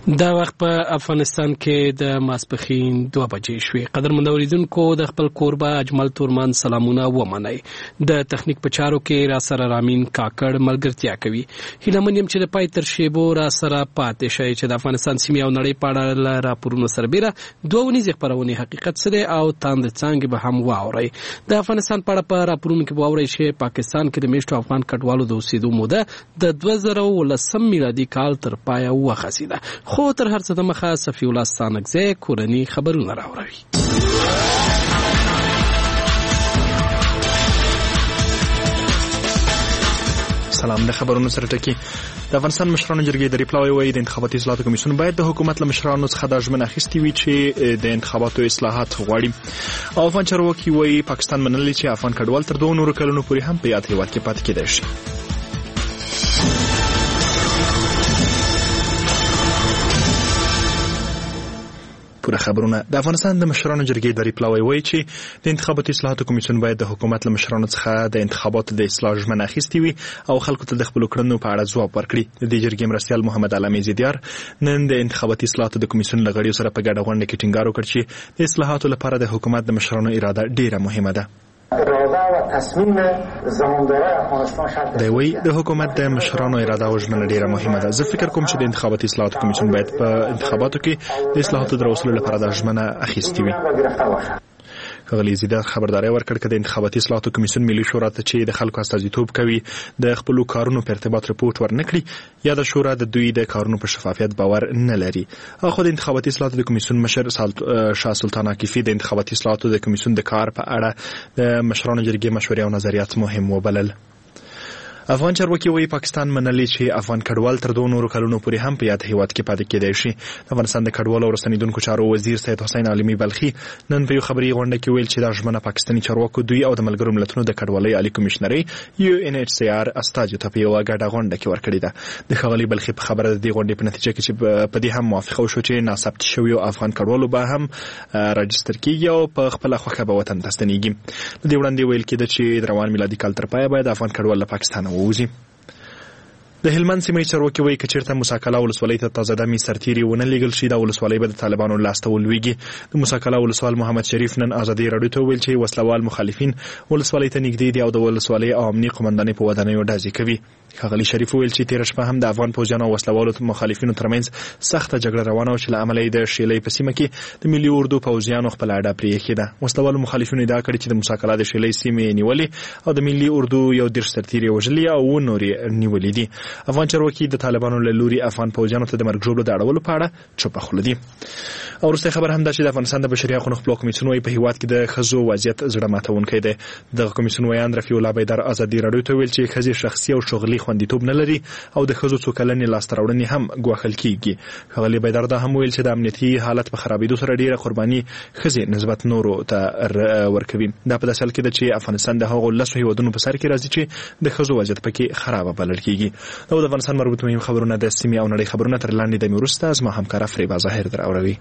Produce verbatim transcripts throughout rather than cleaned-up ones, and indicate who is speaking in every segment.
Speaker 1: دا وخت په افغانستان کې د ماسپښین دوه بجې شوې. قدرمن اوریدونکو د خپل کوربه اجمل تورمان سلامونه ومنئ. د تخنیک په چارو کې را سره رامین کاکړ ملګرتیا کوي. هیله یم چې د پای تر شیبو را سره پاتې شئ چې د افغانستان سیمې او نړۍ په اړه راپورونه سربېره دوه ونیزې خپرونې حقیقت څه دی او تاند څانګې به هم واورئ. د افغانستان په اړه په راپورونو کې به واورئ چې پاکستان کې د میشتو افغان کډوالو د اوسېدو موده د دوه زره ولسم میلادي کال تر پایه وخځېده. خو تر هر څه د مخه صفي الله ستانکزی کورني خبرونه راوړي.
Speaker 2: سلام. د خبرونو سره ټکی د افغانستان مشرانو جرګې د ریپلاوی وایي د انتخاباتي اصلاحاتو کمیسیون باید د حکومت له مشرانو څخه د ژمنه اخیستې وي چې د انتخاباتو اصلاحات غواړي. او افغان چارواکي وایي پاکستان منلي چې افغان کډوال تر دوه نورو کلونو پورې هم په یاد هیواد کې پاتې کېدای شي. پوره خبرونه. د افغانستان د مشرانو جرګې د ریپلاوی وایي چې د انتخاباتي اصلاحاتو کمیسیون باید د حکومت له مشرانو څخه د انتخاباتو د اصلاح ژمنه اخیستې وي او خلکو ته د خپلو کړنو په اړه ځواب ورکړي. د دې جرګې مرستیال محمد علامه زیدیار نن د انتخاباتي اصلاحاتو د کمیسیون له غړیو سره په ګډه غونډه کې ټینګار وکړ چې د اصلاحاتو لپاره د حکومت د مشرانو اراده ډیره مهمه ده. دی وی د حکومت د مشرانو اراده او ژمنه ډیره مهمه ده. زه فکر کوم چې د انتخاباتي اصلاحاتو کمیسیون باید په انتخاباتو کې د اصلاحاتو د راوستلو لپاره د ژمنه اخیستې وي. ښاغلي زیدیار خبرداری ورکړ چې د انتخاباتي اصلاحاتو کمیسیون ملي شورا ته چې د خلکو استازیتوب کوي د خپل کارونو په ارتباط رپورټ ورنکړي یا د شورا د دوی د کارونو په شفافیت باور نه لري. خو د انتخاباتي اصلاحاتو د کمیسیون مشر شاه سلطان عاکفي د انتخاباتي اصلاحاتو د کمیسیون د کار په اړه د مشرانو جرګې مشورې او نظریات مهم وبلل. افغان چارواکي وایي پاکستان منلي چې افغان کډوال تر دوه نورو کلونو پورې هم په یاد هیواد کې پاتې کېدای شي. د افغانستان د کډوالو او رسنیدونکو چارو وزیر سید حسین عالمي بلخي نن په یو خبري غونډه کې ویل چې دا ژمنه پاکستاني چارواکو دوی او د ملګرو ملتونو د کډوالۍ عالی کمشنري یو ان ایچ سی آر استاجو ته په یو ګډه غونډه کې ورکړې ده. د ښاغلي بلخي په خبره د دې غونډې په نتیجه کې چې په دې هم موافقه وشو چې ناثبت شوي افغان کډوالو به هم راجستر کیږي او په خپل خوښه به وطن ته ستنیږي. د دې وړاندې ویل کېده چې د روان میلادي کال تر پایه باید افغان کډوال له پاکستان ووځي. د هلمند سیمې چارواکي وایي که چېرته موساکلا ولسوالۍ ته تازه دمې سرتیري ونه لیږل شي دا ولسوالۍ به د طالبانو لاسته ولویږي. د موساکلا ولسوال محمد شریف نن ازادي راډیو ته وویل چې وسلوال مخالفین ولسوالۍ ته نږدې دي او د ولسوالۍ او امني قومندانۍ په ودانیو ډزې کوي. ښاغلي شریف وویل چې تېره شپه هم د افغان پوځیانو او وسلوالو مخالفینو ترمنځ سخته جګړه روانه وه چې له امله یې د شیلۍ په سیمه کې د ملي اردو پوځیانو خپله اډه پرې ایښې ده. وسلوالو مخالفینو ادعا کړې چې د موساکلا د شیلۍ سیمې نیولې او د ملي اردو یو دېرش سرتیري وژلي او اووه نور یې نیولي دي. افغان چارواکي د طالبانو له لوري افغان پوځیانو ته د مرګ ژوبلو د اړولو په اړه چوپه خوله دي. او وروستی خبر هم دا چې د افغانستان د بشري حقونو خپلواک کمیسیون وایي په هیواد کې د ښځو وضعیت زړه ماتونکی دی. دغه کمیسیون ویاند رفیع الله بیدار ازادي راډیو ته ویل چې ښځې شخصي او شغلي خوندیتوب نه لري او د ښځو څو کلنې لاسته راوړنې هم ګواښل کېږي. ښاغلي بیدار دا هم ویل چې د امنیتي حالت په خرابېدو سره ډېره قرباني ښځې نسبت نورو ته ورکوي. دا په داسې حال کې ده چې افغانستان د هغو لسو هېوادونو په سر کې راځي چې د ښځو وضعیت پکې خرابه بلل کېږي. دا د افغانستان مربوط مهم خبرونه د سیمې او نړۍ خبرونه تر لاندې دمې وروسته زما همکاره فریبا ظاهر در اوروي.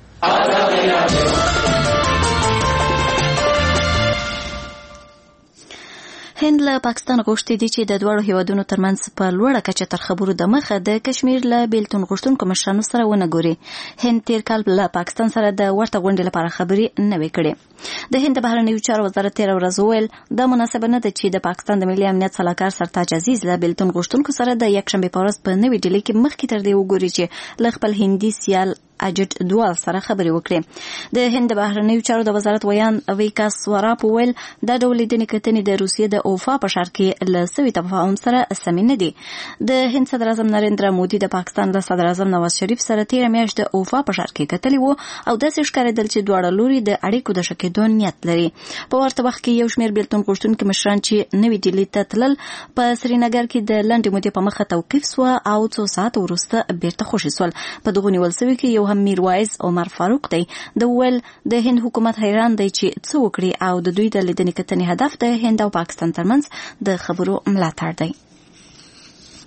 Speaker 3: هند له پاکستان غوښتي دي چې د دواړو هیوادونو ترمنځ په لوړه کچه تر خبرو د مخه د کشمیر له بیلتون غوښتونکو مشرانو سره ونه ګوري. هند تیر کال له پاکستان سره د ورته غونډې لپاره خبرې نه وې کړې. د هند بهرنیو چارو وزارت تیر ورځ وویل دا مناسبه نه ده چې د پاکستان د ملي امنیت سلاکار سرتاج عزیز له بیلتون غوښتونکو سره د یکشنبې په ورځ په نوې ډیلي کې مخکې تر دې وګوري چې له خپل هندي سیال اجت دوال سره خبرې وکړي. د هند بهرنیو چارو د وزارت ویان ویکاس وراپ ویل دا ډول لیدنې کتنې د روسیې د اوفا په ښار کې له سوي تفاهم سره سمې نه دي. د هند صدر اعظم نریندرا مودي د پاکستان له صدر اعظم نواز شریف سره تیره میاشت د اوفا په ښار کې کتلي وو او داسې ښکارېدل چې دواړه لوري د اړیکو د ښه کېدو نیت لري. په ورته وخت کې یو شمېر بیلتون غوښتونکي مشران چې نوې ډیلي ته تلل په سرینګر کې د لنډې مودې په مخه توقیف سوه او څو ساعت وروسته بیرته خوشي سول. په دغو نیول سوي کې یو هم میروایز عمر فاروق دی. د ویل د هند حکومت حیران دی چې څه وکړي او د دوی د لیدنې کتنې هدف د هند او پاکستان ترمنځ د خبرو ملاتړ دی.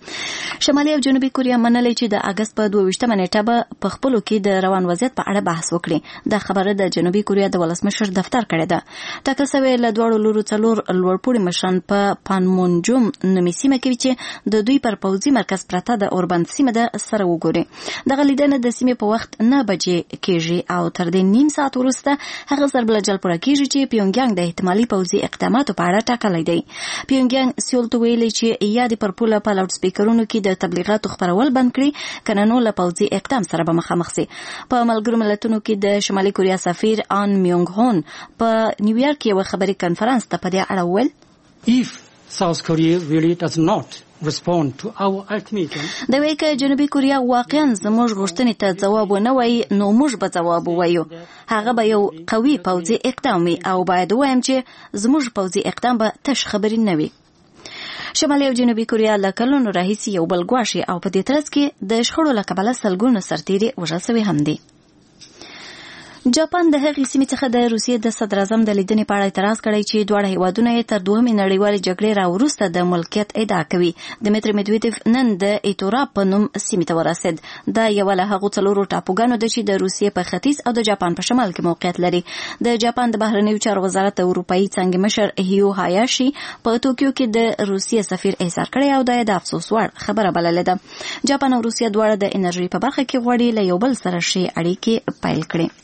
Speaker 3: شمالي او جنوبي کوریا منلې چې د اگست په دوه ویشتمه نیټه به په خپلو کې د روان وضعیت په اړه بحث وکړي. دا خبره د جنوبي کوریا د ولسمشر دفتر کړې ده. ټاکل شوې له دواړو لورو څلور لوړپوړي مشران په پانمونجوم نومي سیمه کې چې د دوی پر پوځي مرکز پرته د اوربند سیمه د سره وګوري. دغه لیدنه د سیمې په وخت نه بجې کېږي او تر دې نیم ساعت وروسته هغه ضربلجل پوره کېږي چې پیونګیانګ د احتمالي پوځي اقداماتو په اړه ټاکلی دی. پیونګیانګ سیول ته ویلي چې یا د پر پوله په لاوډ سپیکرونو کې د تبلیغاتو خبرول بند کړي کنه نو له پوځي اقدام سره به مخامخ شي. په ملګرو ملتونو کې د شمالي کوریا سفیر آن میونګ هون په نیویارک کې یو خبري کانفرنس ته په دې اړه وویل
Speaker 4: if South Korea really does not respond to our ultimatum
Speaker 3: دا وایي چې جنوبي کوریا واقعا زموږ غوښتنې ته ځواب ونه وایي نو موږ به ځواب ووایو. هغه به یو قوي پوځي اقدام وي او باید ووایم چې زموږ پوځي اقدام به تش خبرې نه وي. شمالي او جنوبي کوریا له کلونو راهیسې یو بل ګواښي او په دې ترڅ کې د شخړو له کبله سلګونه سرتیري وژل شوي هم دي. جاپان د هغې سیمې څخه د روسیې د صدراعظم د لیدنې په اړه اعتراض کړی چې دواړه هیوادونه یې تر دوهمې نړیوالې جګړې راوروسته د ملکیت ادعا کوي. دمیتری میدویدیف نن د ایتورا په نوم سیمې ته ورسېد. دا یوه له هغو څلورو ټاپوګانو ده چې د روسیې په ختیځ او د جاپان په شمال کې موقعیت لري. د جاپان د بهرنیو چارو وزارت د اروپایي څانګې مشر هیو هایاشي په توکیو کې د روسیې سفیر احضار کړی او دا یې د افسوس وړ خبره بللې ده. جاپان او روسیه دواړه د انرژي په برخه کې غواړي له یو بل سره ښې اړیکې پیل کړي.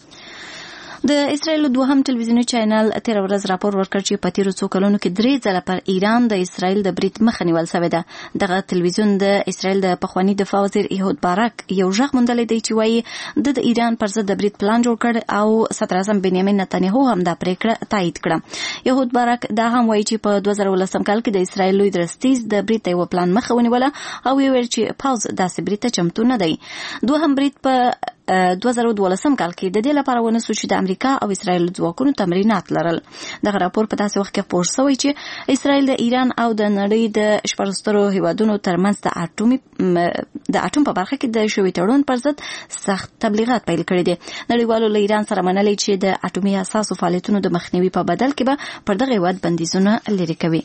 Speaker 3: د اسرایل دوهم ټلویزیوني چینل تیر ورځ راپور ورکړ چې په تیرو څو کلونو کې درې ځله پر ایران د اسرایل د برید مخه نیول شوې ده. دغه ټلویزیون د اسرایل د پخواني دفاع وزیر ایهود بارک یو غږ موندلی دی چې وایي د د ایران پر ضد د برید پلان جوړ کړ او صدراعظم بنیامین نتانیاهو هم دا پریکړه تایید کړه. ایهود بارک دا هم وایي چې په دوه زره ولسم کال کې د اسرایل لوی درستیز د برید ته یو پلان مخه ونیوله او ویل چې پوځ داسې برید ته چمتو نه دی. دوهم برید په دوه زره دولسم کال کې د دې لپاره ونسو چې د امریکا او اسرایل ځواکونو تمرینات لرل. دغه راپور په داسې وخت کې خپور شوی چې اسرایل د ایران او د نړۍ د شپږ سترو هیوادونو ترمنځ د اټومي د اټوم په برخه کې د شوي تړون پر ضد سخت تبلیغات پیل کړي دي. نړیوالو له ایران سره منلي چې د اټومي حساسو فعالیتونو د مخنیوي په بدل کې به پر دغه هیواد بندیزونه لرې کوي.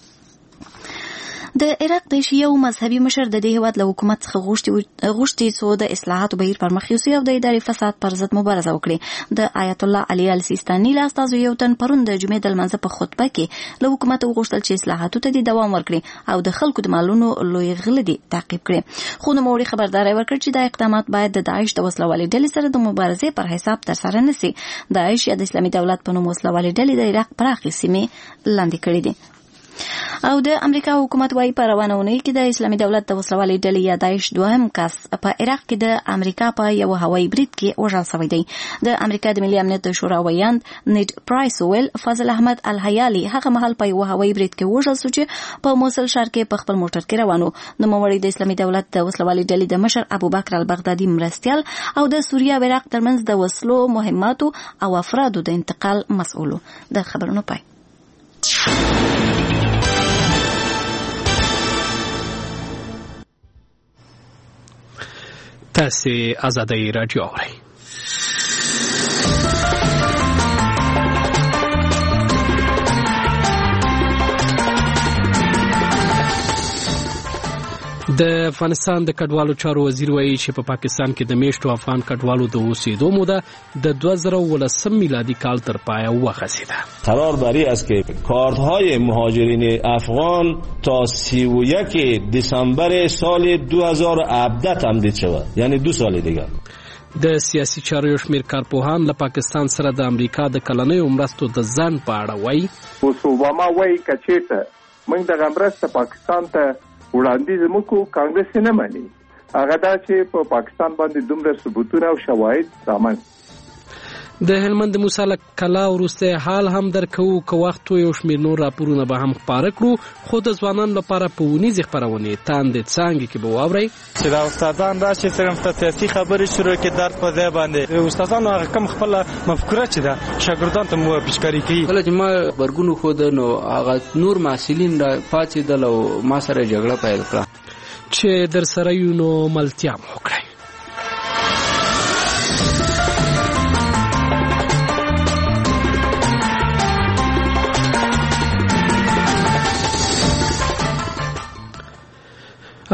Speaker 3: د عراق د شیعو مذهبي مشر د دې هیواد له حکومت څخه غوښتي څو د اصلاحاتو بهیر پر مخ یوسي او د اداري فساد پر ضد مبارزه وکړي. د آیت الله علي السیستاني له استازو یو تن پرون د جمعې د لمانځه په خطبه کې له حکومت وغوښتل چې اصلاحاتو ته د دوام ورکړي او د خلکو د مالونو لوی غله دي تعقیب کړي. خو نوموړي خبرداری ورکړ چې دا اقدامات باید د داعش د وسلوالې ډلې سره د مبارزې پر حساب ترسره نشي. داعش یا د اسلامي دولت په نوم وسلوالې ډلې د عراق پراخې سیمې لاندې کړې دي. او د امریکا حکومت وايي په روانه اونۍ کې د اسلامي دولت د وسلوالې ډلې یا داعش دوهم کس په عراق کې د امریکا په یو هوایي برید کې وژل شوی دی. د امریکا د ملي امنیت د شورا ویاند نیډ پرایس ویل فضل احمد الحیالي هغه مهال په یو هوایي برید کې وژل شو چې په موصل ښار کې په خپل موټر کې روانو. نوموړی د اسلامي دولت د وسلوالې ډلې د مشر ابوبکر البغدادي مرستیال او د سوریه او عراق ترمنځ د وسلو مهماتو او افرادو د انتقال مسؤل. د خبرونو پای.
Speaker 1: تاسو آزادۍ رادیو اورئ. د افغانستان د کډوالو چارو وزیر وایي چې په پا پاکستان کې د میشتو افغان کډوالو د اوسېدو موده د دوه زره و نهم میلادی کال تر پایه وغځېده.
Speaker 5: قرار بر این است که کارت‌های مهاجرین افغان تا سی و یک دسامبر سال دو هزار و هفده تمدید شود، یعنی دو سال دیگر.
Speaker 1: د سیاسي چارو یو شمېر کارپوهان له پاکستان سره د امریکا د کلنیو مرستو د ځنډ په اړه وایي.
Speaker 6: اوس اوباما وایي که چېرته موږ دغه مرسته پاکستان ته وړاندیز وکړو کانګرس نه مني. هغه دا چې په پاکستان باندې دومره ثبوتونه او شواهد رامن.
Speaker 1: د هلمند موسی کلا وروسته حال هم درکو که وخت یو شمېر نور راپورونه به هم خپاره کړو، خو د ځوانانو لپاره په ونیزې خپرونې تاندې څانګې کې به واورئ
Speaker 7: چې دا استادان راشي صرف ته سیاسي خبرې شروع کړي درد په ځای باندې. استادانو هغه کم خپله مفکوره چې ده شاګردانو ته مو پیشکاري کوي.
Speaker 8: کله چې ما غبرګون وښوده نو هغه نور محصلین را پاڅېدل او ما سره جګړه پیل کړه
Speaker 1: چې در سره یو نو ملتیا مو وکړئ.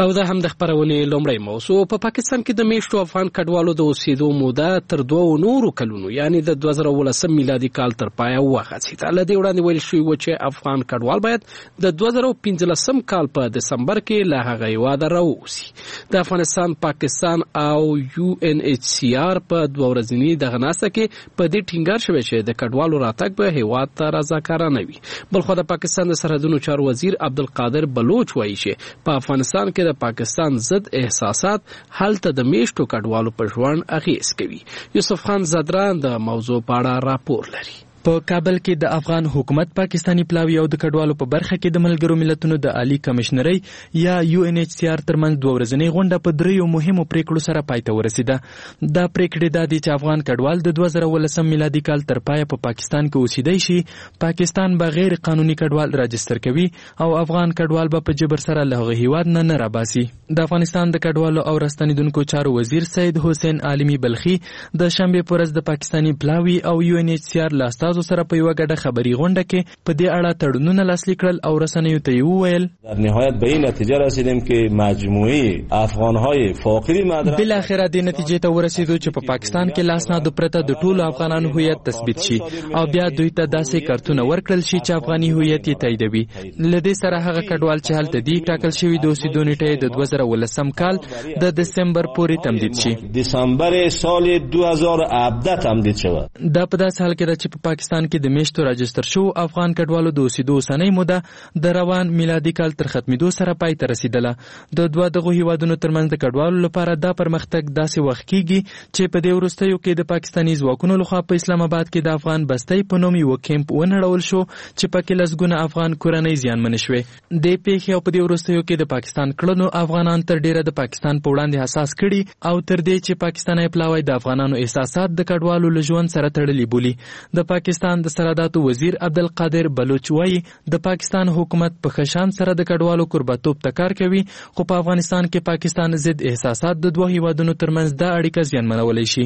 Speaker 1: او دا هم د خبرونې لومړی موضوع. په پا پاکستان کې د میشتو افغان کډوالو د اوسېدو موده تر دوه نورو کلونو یعنی د دوه زره ولسم میلادي کال تر پایه وغځېده. له دې وړاندې ویل شوي و چې افغان کډوال باید د دوه زره پنځلسم کال په دسمبر کې له هغه هېواده راووځي. د افغانستان، پاکستان او یو ان ایچ سی آر په دوه ورځني دغه ناسته کې په دې ټینګار شوی چې د کډوالو راتګ به هېواد ته رضاکارانه وي. بلخوا د پاکستان د سرحدونو چارو وزیر عبدالقادر بلوچ وایي چې په افغانستان کې د پاکستان ضد احساسات هلته د میشتو کډوالو په ژوند اغیز کوي. یوسف خان زدران د موضوع په اړه راپور لري.
Speaker 9: په کابل کې د افغان حکومت، پاکستانی پلاوی او د کډوالو په برخه کې د ملګرو ملتونو د عالی کمشنرۍ یا یو ان ایچ سی آر ترمنځ دوه ورځنۍ غونډه په دریو مهمو پریکړو سره پای ته ورسیده. دا پریکړې دا دي چې افغان کډوال د دوه زره ولسم میلادي کال تر پایه په پاکستان کې اوسېدی شي، پاکستان به غیر قانوني کډوال راجستر کوي او افغان کډوال به په جبر سره له هغه هیواد نه نه راباسي. د افغانستان د کډوالو او راستنیدونکو چارو وزیر سید حسین عالمي بلخي د شنبې په ورځ د پاکستانی پلاوی او یو ان ایچ سی آر له استازو سره په یوه ګډه خبري غونډه کې په دې اړه تړونونه لاسلیک کړل او رسنیو ته یې وویل
Speaker 5: در نهایت به این نتیجه رسیدیم که مجموعی افغانهای فاقد مدرک
Speaker 9: بالاخره دې نتیجې ته ورسېدو چې په پاکستان کې لاسنادو پرته د ټولو افغانانو هویت تثبیت شي او بیا دوی ته داسې کارتونه ورکړل شي چې افغاني هویت یې تاییدوي. له دې سره هغه کډوال چې هلته دي ټاکل شوي د اوسېدو نیټه یې د دوه زره ولسم کال د دسمبر پورې تمدید شي.
Speaker 5: دسامبر سال دو هزار و هفده تمدید شود.
Speaker 9: دا په داسې حال کې ده چې په پاکستان کې د میشتو راجستر شو افغان کډوالو د اوسېدو اوسنۍ موده د روان میلادي کال تر ختمېدو سره پای ته رسیدله. د دوه دغو هیوادونو ترمنځ د کډوالو لپاره دا پرمختګ داسې وخت کېږي چې په دې وروستیو کې د پاکستاني ځواکونو لخوا په اسلام آباد کې د افغان بستۍ په نوم یو کیمپ ونړول شو چې پکې لسګونه افغان کورنۍ زیانمنې شوې. دې پیښې او په دې وروستیو کې د پاکستان کړنو افغانان تر ډیره د پاکستان په وړاندې حساس کړي او تر دې چې پاکستاني پلاوی د افغانانو احساسات د کډوالو له ژوند سره تړلي بولي. د پاکستان د سرحداتو وزیر عبدالقادر بلوچ وایي د پاکستان حکومت په خشان سره د کډوالو کوربتوب ته کار کوي، خو په افغانستان کې پاکستان ضد احساسات د دوه هیوادونو ترمنځ دا اړیکه زیانمنولی شي.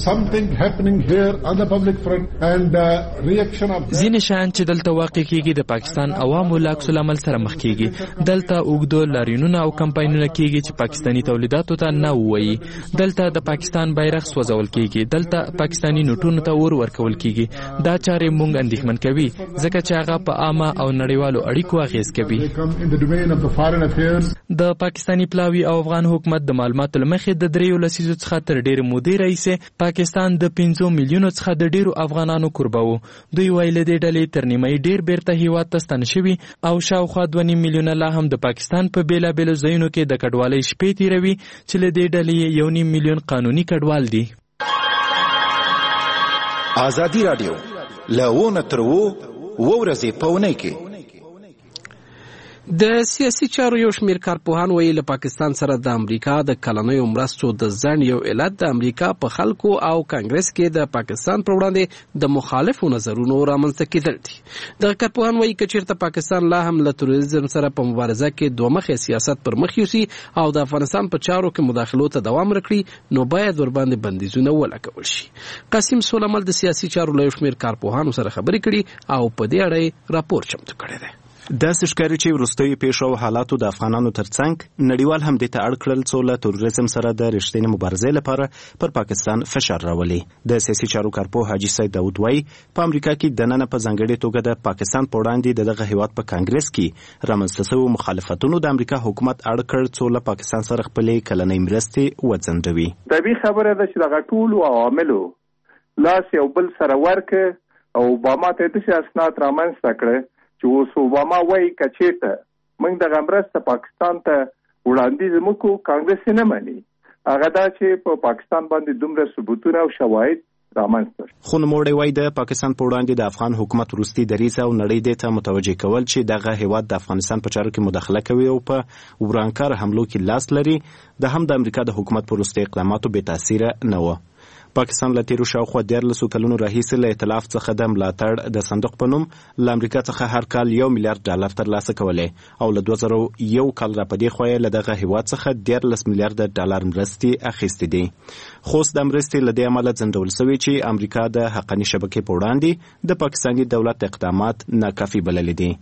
Speaker 9: ځینې شیان چې دلته واقع کېږي د پاکستان عوامو له عکس العمل سره مخ کېږي. دلته اوږده لاریونونه او کمپاینونه کېږي چې پاکستاني تولیداتو ته نه ووایي. دلته د پاکستان بیرغ سوځول کېږي. دلته پاکستاني نوټونو ته اور ورکول کېږي. دا چارې موږ اندېښمن کوي ځکه چې هغه په عامه او نړیوالو اړیکو اغیز کوي. د پاکستاني پلاوی او افغان حکومت د معلوماتو له مخې د دریو لسیزو څخه تر ډېرې مودې راهیسې پاکستان د پنځو میلیونو څخه د ډېرو افغانانو کوربه و. دوی وایي له دې ډلې تر نیمایي ډېر بیرته هیواد ته ستانه شوي او شاوخوا دوه نیم میلیونه لا هم د پاکستان په بېلابېلو ځایونو کې د کډوالۍ شپې تېروي چې له دې ډلې یو نیم میلیون قانوني کډوال دي.
Speaker 10: ازادي راډیو لونه تر وو ورځې په اونۍ کې
Speaker 1: د سیاسي چارو یو شمیر کارپوهان وایي له پاکستان سره د امریکا د کلنیو مرستو د ځنډ یو علت د امریکا په خلکو او کانګرس کې د پاکستان پر وړاندې د مخالفو نظرونو رامنځته کېدل دي. دغه کارپوهان وایي که چېرته پاکستان لا هم له تروریزم سره په مبارزه کې دوه مخی سیاست پر مخ یوسي او د افغانستان په چارو کې مداخلو ته دوام ورکړي نو باید ورباندې بندیزونه ولګول شي. قاسم سولمل د سیاسي چارو له یو شمیر کارپوهانو سره خبرې کړي او په دې اړه راپور چمتو کړی دی.
Speaker 11: داسې ښکاري چې وروستیو پیښو او حالاتو د افغانانو ترڅنګ نړیوال هم دې ته اړ کړل څو له تروریزم سره د رښتینې مبارزې لپاره پر پاکستان فشار راولي. د سیاسي چارو کارپوه حاجي سید داود وایي په امریکا کې دننه په ځانګړې توګه د پاکستان په وړاندې د دغه هیواد په کانګرس کې رامنځته شوو مخالفتونو د امریکا حکومت اړ کړ څو له پاکستان سره خپلې کلنۍ مرستې وځنډوي.
Speaker 6: طبیعي خبره ده چې دغه ټولو عواملو لاس یو بل سره ورکه او اوباما ته داسې اسناد رامنځته کړه چې اوس اوباما وایي که چېرته موږ دغه مرسته پاکستان ته وړاندیز وکړو کانګرس نه مني. هغه دا چې په پاکستان باندې دومره ثبوتونه او شواهد رامنځته شي.
Speaker 11: خو نوموړی وایي د پاکستان په وړاندې د افغان حکومت وروستي دریځ او نړۍ دې ته متوجه کول چې دغه هیواد د افغانستان په چارو کې مداخله کوي او په ورانکار حملو کې لاس لري د هم د امریکا د حکومت په وروستي اقداماتو بې تاثیره نه و. پاکستان له تیرو شاوخوا دیارلسو کلونو راهیسې له ائتلاف څخه د ملاتړ د صندوق په نوم له امریکا څخه هر کال یو میلیارډ ډالر ترلاسه کولی او له دوه زره یو کال را په دې خوا یې له دغه هیواد څخه دیارلس میلیارډه ډالر مرستې اخیستې دي. خو اوس د مرستې له دې امله ځنډول سوي چې امریکا د حقاني شبکې په وړاندې د پاکستاني دولت اقدامات ناکافي بللي دي.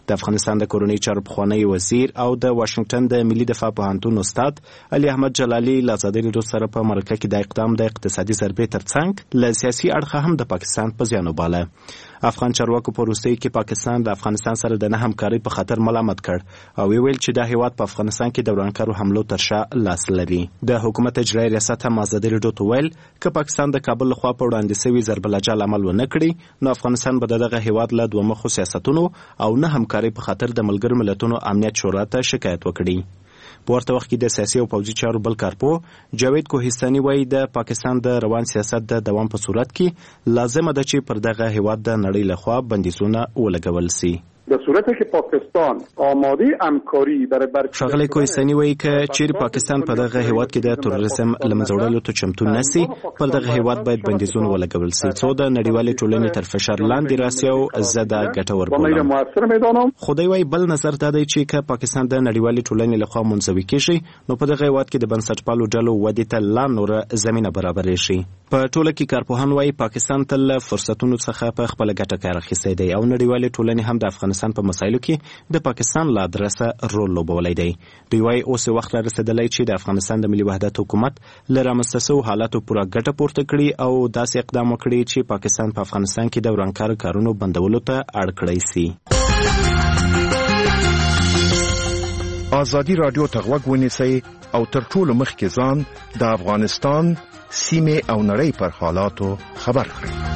Speaker 11: د افغانستان د کورنۍ چارو پخوانی وزیر او د واشنگټن د ملي دفاع پوهنتون استاد علي احمد جلالي له ازادي راډیو سره په مرکه کې د اقدام د اقتصادي ضربې ترڅنګ له سیاسي اړخه هم د پاکستان په زیان وباله. افغان چارواکو په وروستیو کې پاکستان د افغانستان سره د نه همکارۍ په خاطر ملامت کړ او ویل چې دا هیواد په افغانستان کې د ورانکارو حملو تر شا لاس لري. د حکومت اجرایي ریاست هم ازادي راډیو ته ویل که پاکستان د کابل لخوا په وړاندې شوي ضرب العجل عمل ونه کړي نو افغانستان به دغه هیواد له دوه مخو سیاستونو او نه همکارۍ په خاطر د ملګرو ملتونو امنیت شورا ته شکایت وکړي. په ورته وخت کې د سیاسي او پوځي چارو بل کارپو جاوید کوهستاني وایي د پاکستان د روان سیاست د دوام په صورت کې لازمه ده چې پر دغه هیواد د نړۍ لخوا بندیزونه ولګول سي.
Speaker 12: در صورتی که پاکستان آماده همکاری در بر
Speaker 11: ښاغلی کوهستاني وایي که چیرې پاکستان په دغه هیواد کې د تروریزم له منځه وړلو ته چمتو نسي پر دغه هیواد باید بندیزونه ولګول سي څو د نړیوالې ټولنې تر فشار لاندې راسي او زه دا ګټور بولم. خو دی وایي بل نظر دا دی چې که پاکستان د نړیوالې ټولنې لخوا منزوي کیږي نو په دغه هیواد کې د بنسټپالو ډلو ودې ته لا نوره زمینه برابرې شي. په ټوله کې کارپوهان وایي پاکستان تل له فرصتونو څخه په خپله ګټه کار اخیستی دی او نړیوالې ټولنې هم د افغانستان په مسایلو کې د پاکستان له ادرسه رول لوبولی دی. دوی وایي اوس وخت را رسېدلی چې د افغانستان د ملي وحدت حکومت له رامنځته سوو حالاتو پوره ګټه پورته کړي او داسې اقدام وکړي چې پاکستان په افغانستان کې د ورانکارو کارونو بندولو ته اړ کړی سي.
Speaker 10: ازادي راډیو ته غوږ ونیسئ او تر ټولو مخکې ځان د افغانستان سیمې او نړۍ پر حالاتو خبر کړئ.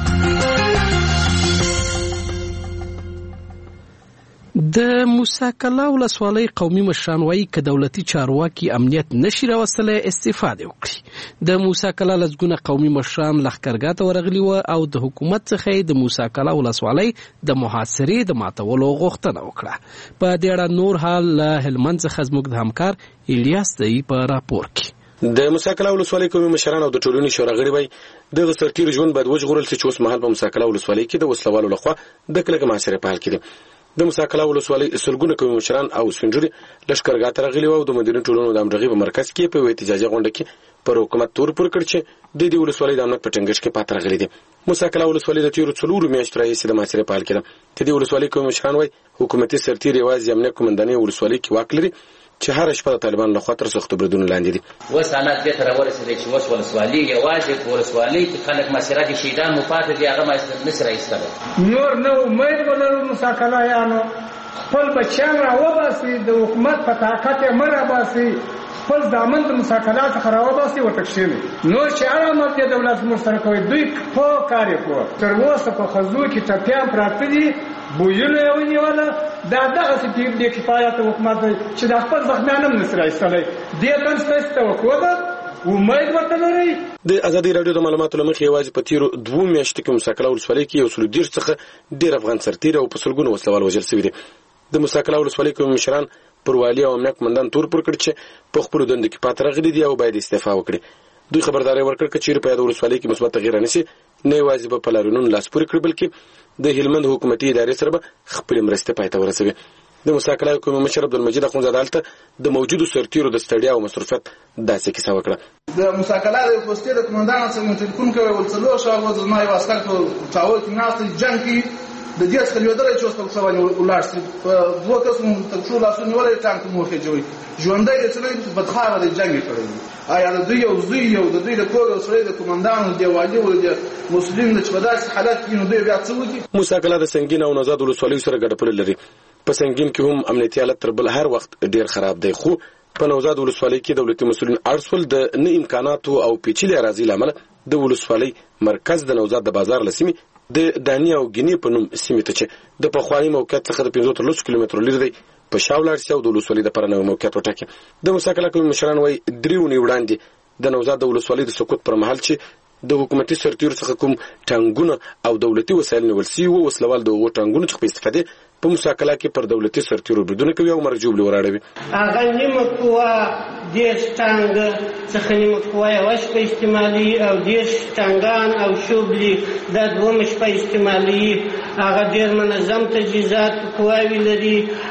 Speaker 1: د موسی کلا ولسوالۍ قومي مشران وایي که دولتي چارواکي امنیت نشي راوستلی استفاده وکړي. د موسی کلا لسګونه قومي مشران لښکرګاه ته ورغلي وو او د حکومت څخه د موسی کلا ولسوالۍ د محاصرې د ماتولو غوښتنه وکړه. په دې اړه نور حال له هلمند څخه زموږ د همکار الیاس دی په راپور کې.
Speaker 13: د موسی کلا ولسوالۍ قومي مشران او د ټولنې شورا غړي وایي دغه سرتیر ژوند باید وژغورل سي چې اوس مهال په موسی کلا ولسوالۍ کې د وسلوالو لخوا د کلکه محاصرې په حال کې دي. د موسی کلا ولسوالۍ سلګونه قومي مشران او سپینږیري لښکرګاه ته راغلي وو او د مدني ټولنو د همغږۍ په مرکز کې په احتجاجي غونډه کې پر حکومت تور پور کړ چې د دې ولسوالۍ د امنیت په ټینګښت کې پاتې راغلي دي. موسی کلا ولسوالۍ د تیرو څلورو میاشتو راهیسې د محاصرې په حال کې ده. د دې ولسوالۍ قومي مشران وایي حکومتي سرتیر یوازې امنیت قومندانۍ ولسوالۍ کې واک لري چې هر شپه د طالبانو لخوا تر سختو بریدونو لاندې دي.
Speaker 14: اوس حالات دې ته راورسېدی چې اوس ولسوالۍ یوازې په ولسوالۍ کې خلک مسیرات شهیدان مو پاتې دي هغه نشي رایستلی.
Speaker 15: نور نه امید ولرو موسی کلایانو خپل بچیان راوباسي د حکومت په طاقت یې مه راباسي خپل زامن د موسی کلا څخه راوباسي وتښتوي. نور چې هر عمل دې دولت زموږ سره کوي دوی په کار یې کوه. تر اوسه په خزو کې ټپیان پراته دي بویونه یې ونیوله دا دغسې بې کفایته حکومت دی چې د خپل زخمیان هم نشي رایستلی. دې ته ستاسې توقع ده امید ورته لرئ.
Speaker 13: د ازادي راډیو د معلوماتو له مخې یوازې په تیرو دوو میاشتو کې موسی کلا ولسوالۍ کې یو سلو دېرش څخه ډېر افغان سرتیري او په سلګونو وسلوال وژل شوي دي. د موسی کلا ولسوالۍ قومي مشران پر والي او امنیت قومندان تور پور کړ چې په خپلو دندو کې پاتې راغلي دي او باید استعفا وکړي. دوی خبرداری ورکړه که چیرې په یاده ولسوالۍ کې مثبت تغییر رانشي نه یوازې به په لاریونونو لاس پورې کړي بلکې د هلمند حکومتي ادارې سره به خپلې مرستې پای ته ورسوي. د موسی کلا قومي مشر عبدالمجید اخوندزاده هلته د موجودو سرتیرو د ستړیا او مصروفیت داسې کیسه وکړه.
Speaker 16: د موسی کلا د پوستې د قومندان څخه مو ټلیفون کوي ول څلور شاو زما یو عسکر په چاول کې ناست جنگ کې د دې څخه یو درې چې اوس په څوانه ولاړ شي په دوه قسم تکشو لاسونه ولې ټانک مو خېجوي ژوندۍ د څلې په بدخاره د جنگ کړی. آیا د دوی یو زوی یو د دوی د کور سره د قومندان دی واجب او د مسلمان د چبداس حالت کې نو دوی بیا څه وکړي.
Speaker 13: موسی کلا د سنگین او نزاد ولسوالۍ سره ګډ پړل لري. په سنگین کې هم امنیتي حالت تر بل هر وخت ډیر خراب دی خو په نوزاد ولسوالۍ کې دولتي مسؤلین ارسول د نه امکاناتو او پیچلي اراضي لامل د ولسوالۍ مرکز د نوزاد د بازار لسیمه د دانی او ګینی په نوم سیمه ته چې د پخوانی موقعیت څخه د پنځه تر لس کیلومترو لري دی په شاولار سیو د ولسوالۍ د پرنه موقعیت وټاکي. د موسی کلا قومي مشران وایي دریو نه وړاندې د نوزاد د ولسوالۍ د سقوط پر مهال چې د حکومتي سرتیرو څخه کوم ټانګونه او دولتي وسایل نیول سوي وو وسلوال د هغو ټانګونو څخه په استفاده په موسی کلا کې پر دولتي سرتیرو بریدونه کوي او مرګ جوړ وراړوي.
Speaker 17: هغه نیمه قوه دېرش ټانګه څخه نیمه قوه یوه شپه استعمالي او دېرش ټانګان او شوبلي دا دومه شپه استعمالي. هغه ډېر منظم تجهیزات قواوې لري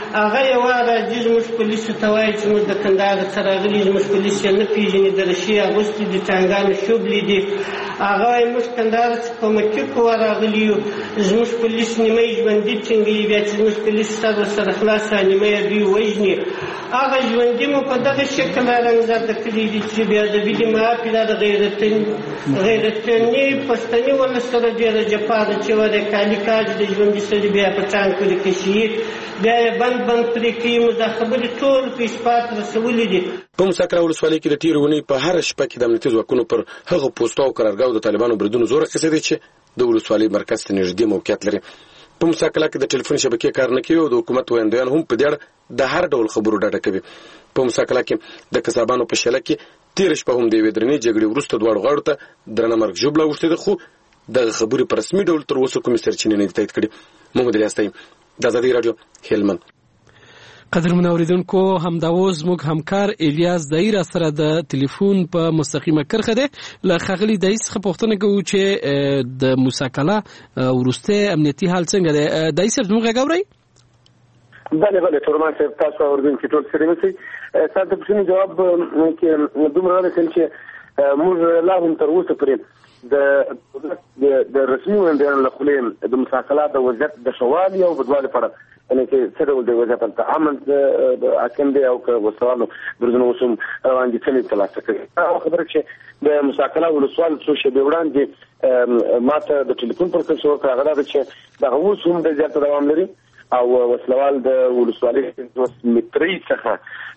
Speaker 17: هغه یوه راځي زموږ پولیسو ته وایي چې موږ د کندهار څخه راغلي، زموږ پولیس یې نه پېژني، درشي اغوستي دي، ټانګانو شوبلې دي. هغه وایي موږ کندهار څخه په مکیکو ورغلي یو، زموږ پولیس نیمه یې ژوندي ټینګوي، بیا چې زموږ پولیس سر ورسره خلاصه نیمه یې دوی وژني. هغه ژوندي مو په دغه شکل رنګزده کړي دي چې بې ادبي دي معافي دا د غیرتني پښتني ولس سره ډېره جفا ده چې وده کالي کاج د ژوندي سړي بیا په ټانک پورې کشي، بیا یې بند بند پرې کوي. مو دا خبرې ټول په اثبات رسولي دي.
Speaker 13: په موساکله ولسوالۍ کې د تېرې اونۍ په هره شپه کې د امنیتي ځواکونو پر هغو پوستو او قرارګاو د طالبانو بریدونو زور اخیستی چې د ولسوالۍ مرکز ته نږدې موقعیت لري. په موساکله کې د ټلیفون شبکې کار نه کوي او د حکومت ویاندویان هم په دې اړه د هر ډول خبرو ډډه کوي. په موساکله کې د قصابانو په شله کې تېره شپه هم د یوې درنې جګړې وروسته دواړو غاړو ته درنه مرګ ژوبله اوښتې ده، خو دغه خبرې په رسمي ډول تر اوسه کومې سرچینې نه دي تایید کړي. محمد الیاس، د ازادي راډیو، هلمند.
Speaker 1: قدرمن اوریدونکو، همدا اوس موږ همکار الیاس دای را سره د ټلیفون په مستقیمه کرخه ده. له ښاغلي دای څخه پوښتنه کوو چې د موساکله وروسته امنیتي حال څنګه ده. دای صاحب موږ غواړئ؟
Speaker 18: بله بله تورمان صاحب، تاسو اوریدونکو ټول سره مسی تاسو په شنو جواب کې دومره راځي چې موږ لا هم تر اوسه پرې د د رسمي ویاندویانو له خولې د موساکله د وضعیت د ښه والي او بدوالي په اړه یعنې چې څه ډول د وضعیت هلته امن حاکم دی او که وسوالو بریدونه اوس هم روان دي، څه نه ترلاسه کوي. هغه خبره چې د موساکله ولسوال څو شېبې وړاندې ما ته د ټلیفون پر کس وکړه، هغه دا ده چې دغه اوس هم د زیاته دوام لري او وسلوال د ولسوالۍ پنځوس مترۍ څخه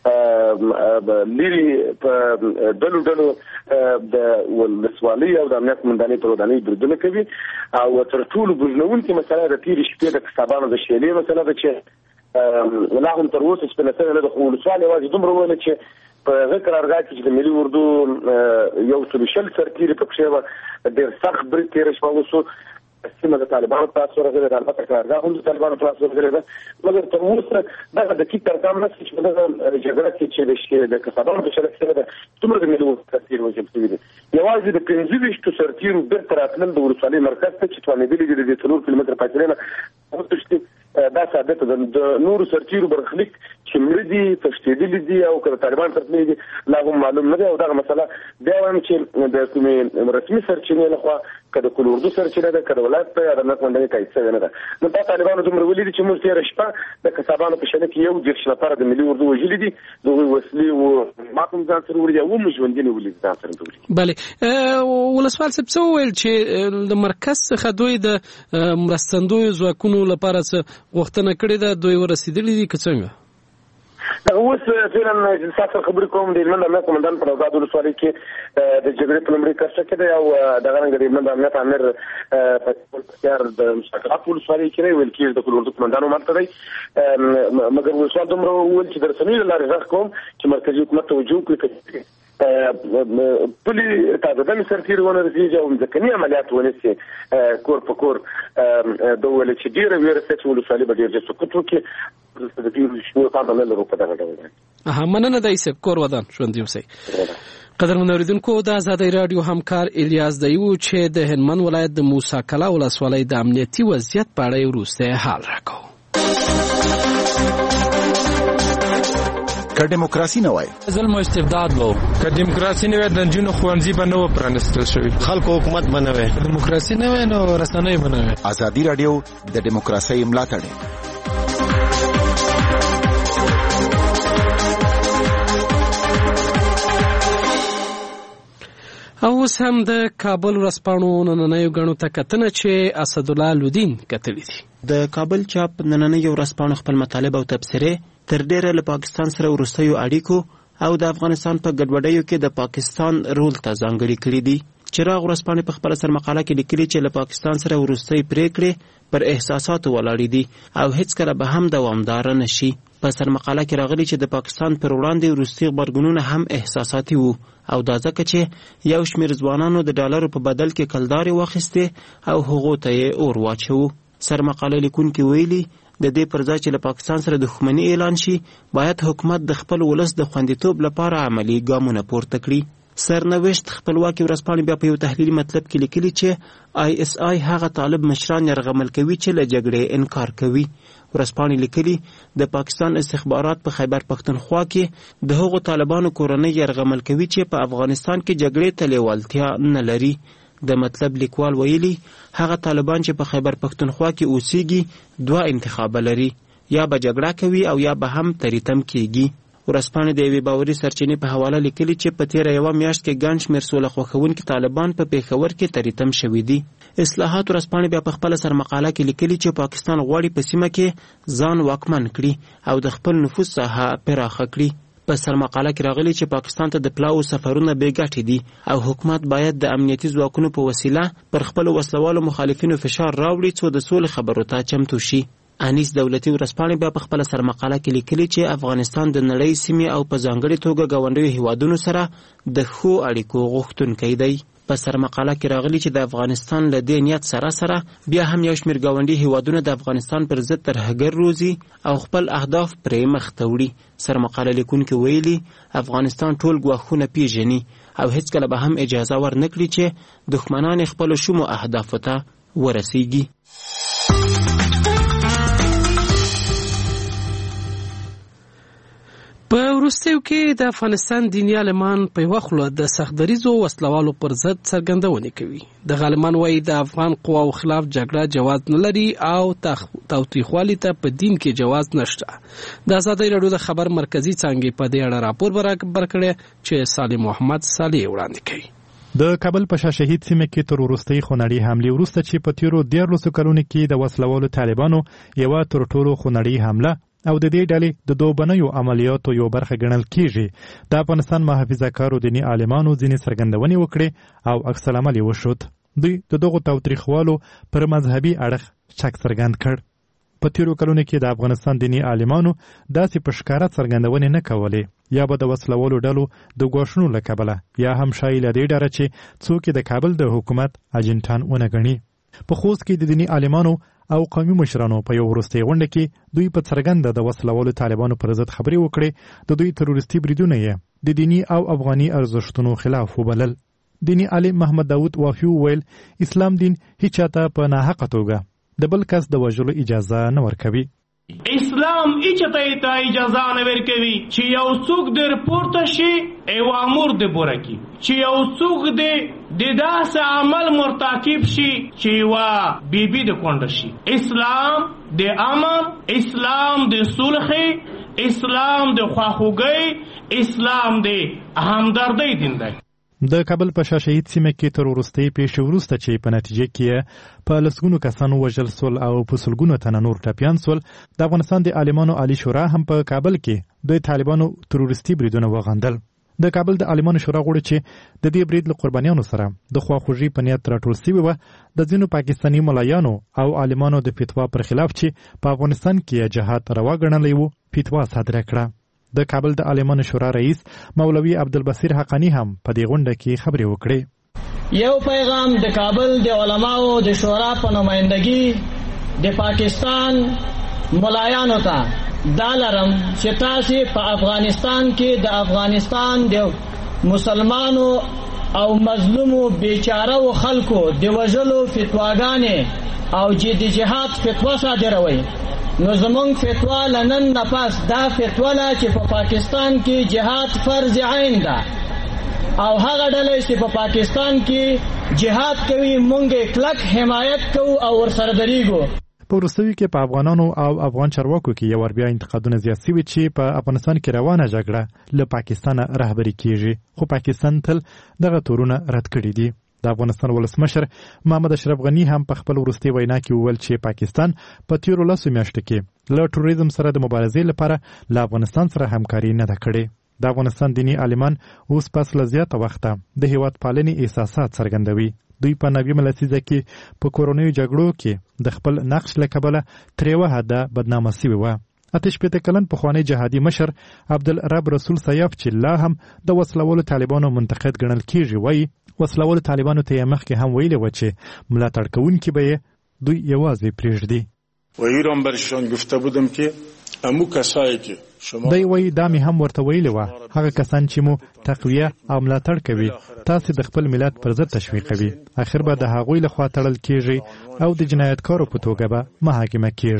Speaker 18: لرې په ډلو ډلو د ولسوالۍ او د امنیت مندانې پر ودانۍ بریدونه کوي. او تر ټولو بوږنوونکې مسله د تېرې شپې د قصابانو د شیلې مسله ده چې لا هم تر اوسه سپینه سوې نه ده، خو ولسوال یوازې دومره وویله چې په هغه قرارګاه کې چې د ملي اردو یو سلو شل سرتېري پکښې وه، ډېر سخت برید تېره شپه وشو. سیمه د طالبانو په لاس ورغلې ده، البته قرارګاه هم د طالبانو په لاس ورغلې ده، مګر تر اوسه دغه دقیق ارقام نشته چې په دغه جګړه کې چې د قصابانو په شله کې ده څومره د ملي اردو سرتېري وژل شوي دي. یوازې د پنځه ویشتو سرتېرو بېرته راتلل د ولسوالۍ مرکز ته چې توانېدلي دي د دې څلور کیلومتره فاصلې نه وتښتي، دا ثابته ده. د نورو سرتېرو برخلیک چې مړه دي، تښتېدلي دي او که د طالبانو ترڅنګ دي لا هم معلوم نه دی. او دغه مسله بیا وایم چې د کومې رسمي سرچینې لخوا که د کل اردو سرچینه ده که د ولایت په یا د امنیت مندانې تایید شوې نه ده. نو دا طالبانو دومره ولیدي چې موږ تېره شپه د قصابانو په شنه کې یو دېرش نفره د ملي اردو وژلي دي، د هغوی وسلې و مات هم ځان سره وړي او هم ژوندي نه ولیدي ځان سره وړي.
Speaker 1: بله، ولسوال صاحب څه وویل چې د مرکز څخه دوی د مرستندویو ځواکونو لپاره څه غوښتنه کړې ده، دوی ورسېدلي دي که څنګه؟
Speaker 18: دغه اوس فعلا چې تاسو خبرې کوم د هلمند امنیت قومندان په نوزاد ولسوالۍ کې د جګړې په لومړۍ کرښه کې دی او دغه رنګه د هلمند امنیت امیر پکتیار د مشاکلات ولسوالۍ کې دی، ویل کېږي د کل اردو قومندان هم هلته دی. مګر ولسوال دومره وویل چې د رسنیو له لارې غږ کوم چې مرکزي حکومت توجه وکړي پولي تازه دمې سرتېري ونه رسېږي او ځمکني عملیات ونیسي کور په کور. ده وویل چې ډېره ویره شته چې ولسوالي به ډېر ژر سقوط وکړي. د تېرو شپو پانده نه لرو په دغه ډول.
Speaker 1: مننه دای صاحب، کور ودان ژوندي اوسئ. قدرمن اوریدونکو، د ازادي راډیو همکار الیاس دای و چې د هلمند ولایت د موساکله ولسوالۍ د امنیتي وضعیت په اړه وروسته حال راکوو.
Speaker 10: که دیموکراسي نه وای
Speaker 19: ظلم او استبداد وو، که دیموکراسي نه وای د نجونو ښوونځي به نه و پرانیستل شوي، خلکو حکومت به نه وای، که دیموکراسي نه وای نو رسنۍ به نه وای.
Speaker 10: ازادي راډیو د دیموکراسۍ ملاتړ
Speaker 1: او اوس هم د کابل ورځپاڼو نننیو ګڼو ته کتنه چې اسدالله لودین کتلي دي.
Speaker 20: د کابل چاپ نننیو ورځپاڼو خپل مطالب او تبصرې تر ډیره له پاکستان سره وروستیو اړیکو او د افغانستان په ګډوډیو کې د پاکستان رول ته ځانګړي کړي دي. چراغ ورځپاڼې په خپله سرمقاله کې لیکلي چې له پاکستان سره وروستۍ پریکړې پر احساساتو ولاړې دي او هیڅکله به هم دوامداره نشي. په سرمقاله کې راغلي چې د پاکستان پر وړاندې وروستي غبرګونونه هم احساساتي وو او دا ځکه چې یو شمېر ځوانانو د ډالرو په بدل کې کلدارې واخیستې او هغو ته یې اور واچوو. سرمقاله لیکونکي ویلي د دې پر ځای چې له پاکستان سره دښمني اعلان شي، باید حکومت د خپل ولس د خوندیتوب لپاره عملي ګامونه پورته کړي. سرنوشت خپلواکي ورځپاڼې بیا په یو تحلیلي مطلب کې لیکلي چې آی اس آی هغه طالب مشران یرغمل کوي چې له جګړې انکار کوي. ورځپاڼې لیکلي د پاکستان استخبارات په خیبر پښتونخوا کې د هغو طالبانو کورنۍ یرغمل کوي چې په افغانستان کې جګړې ته لیوالتیا نه لري. د مطلب لیکوال ویلي هغه طالبان چې په خیبر پښتونخوا کې اوسېږي دوه انتخاب لري، یا به جګړه کوي او یا به هم تریتم کیږي. ورځپاڼې د یوې باوري سرچینې په حواله لیکلي چې په تیره یوه میاشت کې ګڼ شمېر سوله خوښونکي طالبان په پېښور کې تریتم شوي دي. اصلاحات ورځپاڼې بیا په خپله سرمقاله کې لیکلي چې پاکستان غواړي په سیمه کې ځان واکمن کړي او د خپل نفوذ ساحه پراخه کړي. په سرمقاله کې راغلي چې پاکستان ته د پلاو سفرونه بې ګټې دي او حکومت باید د امنیتي ځواکونو په وسیله پر خپلو وسلوالو مخالفینو فشار راوړي څو د سولې خبرو ته چمتو شي. انیس دولتي ورځپاڼې بیا په خپله سرمقاله کې لیکلي چې افغانستان د نړۍ سیمې او په ځانګړې توګه ګاونډیو هیوادونو سره د ښو اړیکو غوښتونکی دی. په سرمقاله کې راغلي چې د افغانستان له دې نیت سره سره بیا هم یو شمېر ګاونډي هیوادونه د افغانستان پر ضد ترهګر روزي او خپل اهداف پرې مخ ته وړي. سرمقاله لیکونکي ویلي افغانستان ټول ګواښونه پیژني او هیڅکله به هم اجازه ورنکړي چې دښمنان خپلو شومو اهدافو ته ورسیږي.
Speaker 1: په وروستیو کې د افغانستان دیني عالمان په یوه خوله د سختدریځو وسلوالو پر ضد څرګندونې کوي. د عالمان وایي د افغان قواو خلاف جګړه جواز نه لري او تاوتریخوالي ته په دین کې جواز نشته. د ازادۍ راډیو د خبر مرکزي څانګې په دې اړه راپور برابر کړی چې سالم محمد صالح وړاندې کوي.
Speaker 2: د کابل په شاه شهید سیمه کې تر وروستۍ خونړۍ حملې وروسته چې په تیرو دیارلسو کلونو کې د وسلوالو طالبانو یوه تر ټولو خونړۍ حمله او د دې ډلې د دوبنیو عملیاتو یو برخه ګڼل کیږي، د افغانستان محافظه کارو دیني عالمانو ځینې څرګندونې وکړې او عکس العمل یې وښود. دوی د دغو تاوتریخوالو پر مذهبي اړخ شک څرګند کړ. په تیرو کلونو کې د افغانستان دیني عالمانو داسې په ښکاره څرګندونې نه کولې، یا به د وسلوالو ډلو د ګواښونو له کبله یا هم ښایي له دې ډاره چې څوک د کابل د حکومت اجنټان ونه ګڼي. په خوست کې د دیني عالمانو او قومي مشرانو په یو وروستۍ غونډه کې دوی په څرګنده د وسلوالو طالبانو پر ضد خبرې وکړې. د دوی تروریستي بریدونه یې د دیني او افغاني ارزښتونو خلاف وبلل. دیني عالم محمد داود وافي وویل اسلام دین هیڅ چاته په ناحقه توګه د بل کس د وژلو اجازه نه ورکوي.
Speaker 21: اسلام ایچته ته اجازه نه ورکوي چې یو څوک در پورته شي اوامر د پوره کی، چې یو څوک د د داسې عمل مرتکب شي چې وا بیبي د کونډه شي. اسلام د امن، اسلام د صلح، اسلام د خواخوږۍ، اسلام د همدردۍ دین دی.
Speaker 2: د کابل په شاه شهید سیمه کې تر وروستۍ پیښې وروسته چې په نتیجه کې په لسګونو کسانو وژل سول او په سلګونو تنه نور ټپیان سول، د افغانستان د عالمانو عالی شورا هم په کابل کې د طالبانو تروریستي بریدونه وغندل. د کابل د عالمانو شورا غوړي چې د دې برید له قربانیانو سره د خواخوږي په نیت راټول سوي وه د ځینو پاکستاني ملایانو او عالمانو د فتوا پر خلاف چې په افغانستان کې جهاد روا ګڼلی و فتوا صادره کړه. د کابل د عالمانو شورا رئیس مولوي عبدالبصیر حقانی هم په دې غونډه کې خبرې وکړې.
Speaker 22: یو پیغام د کابل د علماو د شورا په نمائندګي د پاکستان ملایانو ته دا لرم چې تاسې په افغانستان کې د افغانستان د مسلمانو او مظلومو بیچاره خلکو د وژلو فتواګانې او چې د جهاد فتوا صادروي. نو زمونږ فتوا لنن نفس دا فتوا لا چې په پاکستان کې جهاد فرض عین ده او هغه ډلې چې په پاکستان کې جهاد کوي مونږ کلک حمایت کوو او ورسره دریږو.
Speaker 2: په وروستیو کې په افغانانو او افغان چارواکو کې یو ور بیا انتقادونه زیات شوي چې په افغانستان کې روانه جګړه له پاکستانه رهبري کیږي، خو پاکستان تل دغه تورونه رد کړي دي. د افغانستان ولسمشر محمد اشرف غنی هم په خپل وروستي وینا کې وویل چې پاکستان په تیرو لسو میاشتو کې له تروریزم سره د مبارزې لپاره له افغانستان سره همکاري نه ده کړې. د افغانستان دیني عالمان اوس پس له زیاته وخته د هیواد پالنې احساسات څرګندوي. دوی په نویمه لسیزه کې په کورونیو جګړو کې د خپل نقش له کبله ترې یوه حده بدنامه سوي وه. اته شپېته کلن پخوانی جهادي مشر عبدالرب رسول سیاف چې لا هم د وسلوالو طالبانو منتقد ګڼل کیږي وایي وسلوالو طالبانو ته یې مخکې هم ویلي وه چې ملاتړ کوونکي به یې دوی یوازې پرېږدي.
Speaker 23: ویران برشان گفته بودم که امو کسایی که
Speaker 2: دی وایي دا مې هم ورته ویلي وه هغه کسان چې مو تقویه او ملاتړ کوي تاسې د خپل ملت پر ضد تشویقوي، اخر به د هغوی لخوا تړل کیږي او د جنایتکارو په توګه به محاکمه کیږي.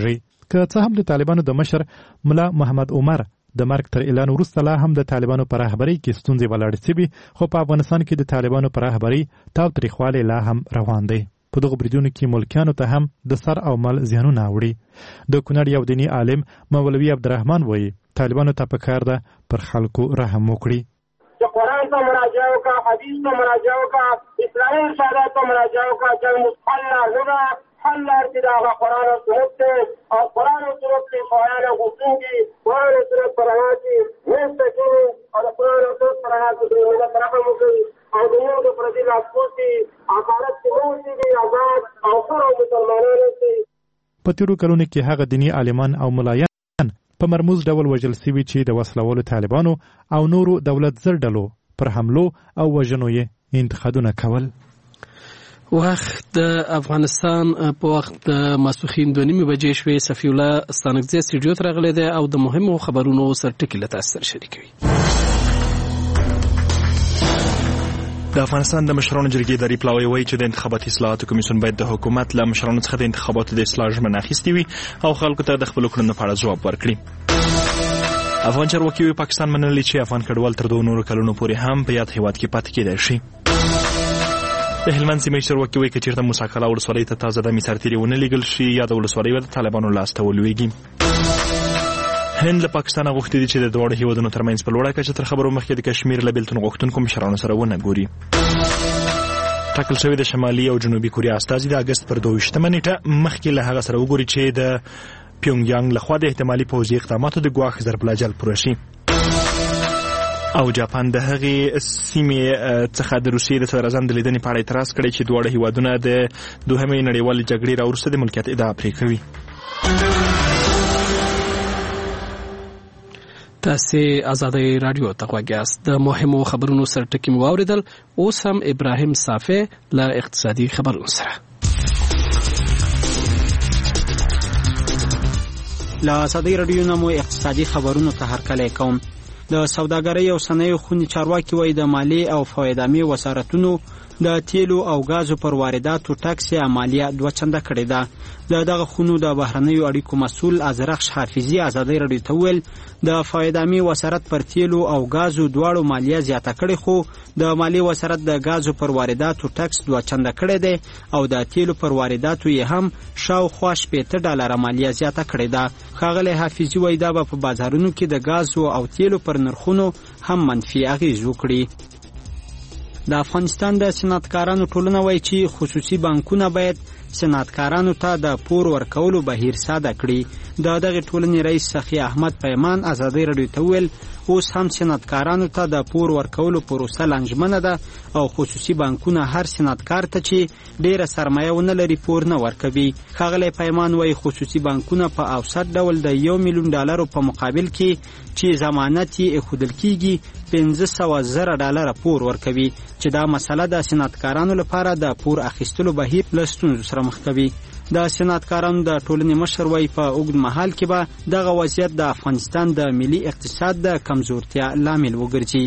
Speaker 2: که څه هم د طالبانو د مشر ملا محمد عمر د مرګ تر اعلان وروسته لا هم د طالبانو پر رهبرۍ کې ستونزې ولاړې شوي، خو په افغانستان کې د طالبانو پر رهبرۍ تاوتریخوالی لا هم روان دی. په دغو بریدونو کې ملکیانو ته هم د سر او مال زیانونه اوړي. د کونړ یو دیني عالم مولوي عبدالرحمن وایي طالبانو ته پکار ده پر خلکو رحم وکړي.
Speaker 3: چې قرآن ته مراجعه وکړه، حدیث ته مراجعه وکړه، اسلامي ارشادات ته مراجعه وکړه. جنګ حل لار نه ده، حل لار چې د هغه قرآن او سنت دی او قرآن او سنت کې خویانه غوښتونکي قرآن او سنت په رڼا کې منځته کېني او د قرآن او سنت په رڼا کې د ملت رحم وکړي او د نور د پردي لاسپوڅي عقارت کې مه اوسېږي، آزاد او خور او مسلمانان اوسئ.
Speaker 2: په تېرو کلونو کې هغه دیني عالمان او ملایان په مرموز ډول وژل سوي چې د وسلوالو طالبانو او نورو دولت زر ډلو پر حملو او وژنو یې انتقادونه کول.
Speaker 1: وخت د افغانستان په وخت د ماسپښین دوه نیمې بجې شوې. صفي الله ستانکزی سټوډیو ته راغلی دی او د مهمو خبرونو سرټکي له تاسو سره شریکوي.
Speaker 2: د افغانستان د مشرانو جرګې اداري پلاوی وایي چې د انتخاباتي اصلاحاتو کمیسیون باید د حکومت له مشرانو څخه د انتخاباتو د اصلاح ژمنه اخیستې وي او خلکو ته د خپلو کړنو په اړه ځواب ورکړي. افغان چارواکي وایي پاکستان منلي چې افغان کډوال تر دوه نورو کلونو پورې هم په یاد هیواد کې پاتې کېدای شي. د هلمند سیمې چارواکي وایي که چېرته موسی کلا ولسوالۍ ته تازه دمې سرتېري ونه لیږل شي یا د ولسوالۍ به د طالبانو لاس ته ولویږي. هند له پاکستان غوښتي دي چې د دواړو هیوادونو ترمنځ په لوړه کچه تر خبرو مخکې د کشمیر له بېلتون غوښتونکو مشرانو سره ونه ګوري. ټاکل شوی د شمالي او جنوبي کوریا استازي د اګست پر دوه ویشتمه نیټه مخکې له هغه سره وګوري چې د پیونګیانګ لخوا د احتمالي پوځي اقداماتو د ګواښ ضرب الاجل پوره شي. او جاپان د هغې سیمې څخه د روسیې د صدراعظم د لیدنې په اړه اعتراض کړی چې دواړه هیوادونه د دوهمې نړیوالې جګړې راوروسته د ملکیت ادعا پرې کوي.
Speaker 1: تاسې ازادۍ راډیو ته غوږ یاست. د مهمو خبرونو سرټکي مو واورېدل. اوس هم ابراهیم صافی له اقتصادي خبرونو سره.
Speaker 20: له ازادۍ راډیو نه مو اقتصادي خبرونو ته هرکلی کوم. د سوداګرۍ او صنایعو خونې چارواکي وایي د مالیې او فوایدامي وزارتونو د تیلو او غازو پر وارداتو ټکس عملیه دوه چنده کړې ده. د دغه خونو د بهرنیو اړیکو مسؤل ازرخش حافظي ازادۍ راډیو ته وویل د فوایدامي وزارت پر تیلو او غازو دواړو مالیه زیاته کړې، خو د مالیې وزارت د غازو پر وارداتو ټکس دوه چنده کړی دی او د تیلو پر وارداتو یې هم شاوخوا شپېته ډالره مالیه زیاته کړې ده. ښاغلی حافظي وایي دا به په بازارونو کې د غازو او تیلو پر نرخونو هم منفي اغېز وکړي. د افغانستان د صنعتکارانو ټولنه وایي چې خصوصي بانکونه باید صنعتکارانو ته د پور ورکولو بهیر ساده کړي. د دغې ټولنې رئیس سخي احمد پیمان ازادۍ راډیو ته وویل اوس هم صنعتکارانو ته د پور ورکولو پروسه لنجمنه ده او خصوصي بانکونه هر صنعتکار ته چې ډیره سرمایه ونه لري پور نه ورکوي. ښاغلی پیمان وایي خصوصي بانکونه په اوسط ډول د یو میلیون ډالرو په مقابل کې چې ضمانت یې ایښودل کیږي پنځه سوه زره ډالره پور ورکوي، چې دا مسله د صنعتکارانو لپاره د پور اخیستلو بهیر له ستونزو سره مخ کوي. د صنعتکارانو د ټولنې مشر وایي په اوږد مهال کې به دغه وضعیت د افغانستان د ملي اقتصاد د کمزورتیا لامل وګرځي.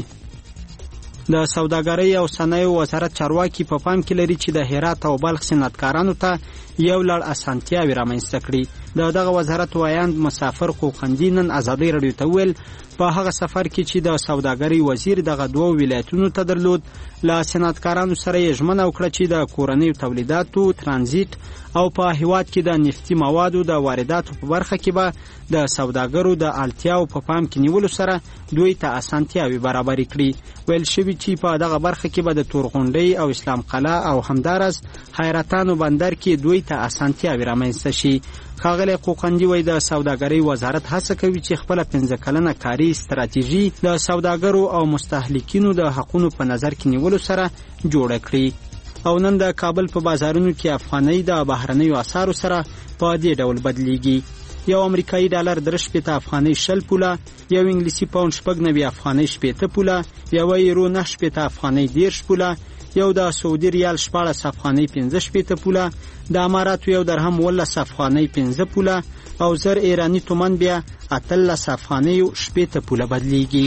Speaker 20: د سوداګرۍ او صنایعو وزارت چارواکي په پام کې لري چې د هرات او بلخ صنعتکارانو ته یو لړ اسانتیاوې رامنځته کړي. د دغه وزارت وایاند مسافر خوقندي نن ازادۍ راډیو ته وویل په هغه سفر کې چې د سوداګرۍ وزیر دغه دوه ولایتونو ته درلود له صنعتکارانو سره یې ژمنه وکړه چې د کورنیو تولیداتو ترانزیت او په هیواد کې د نفتي موادو د وارداتو په برخه کې به د سوداګرو د اړتیاو په پام کې نیولو سره دوی ته اسانتیاوې برابرې کړي. ویل شوي چې په دغه برخه کې به د تورغونډۍ او اسلام قلعه او همدارس حیرتانو بندر کې دوی ته اسانتیاوې رامنځته شي. ښاغلی قوقندي وایي د سوداګرۍ وزارت هڅه کوي چې خپله پنځه کلنه کاري ستراتیژي د سوداګرو او مستهلکینو د حقونو په نظر کې نیولو سره جوړه کړي. او نن د کابل په بازارونو کې افغانۍ د بهرنیو اسعارو سره په دې ډول بدلیږي. یو امریکایي ډالر درې شپېته افغانۍ شل پوله، یو انګلیسي پاونډ شپږ نوي افغانۍ شپېته پوله، یو یورو نهه شپېته افغانۍ دېرش پوله، یو د سعودي ریال شپاړس افغانۍ پنځه شپېته پوله، د اماراتو یو درهم اوولس افغانۍ پنځه پوله او زر ایراني تومن بیا اتلس افغانۍ شپېته پوله بدلیږي.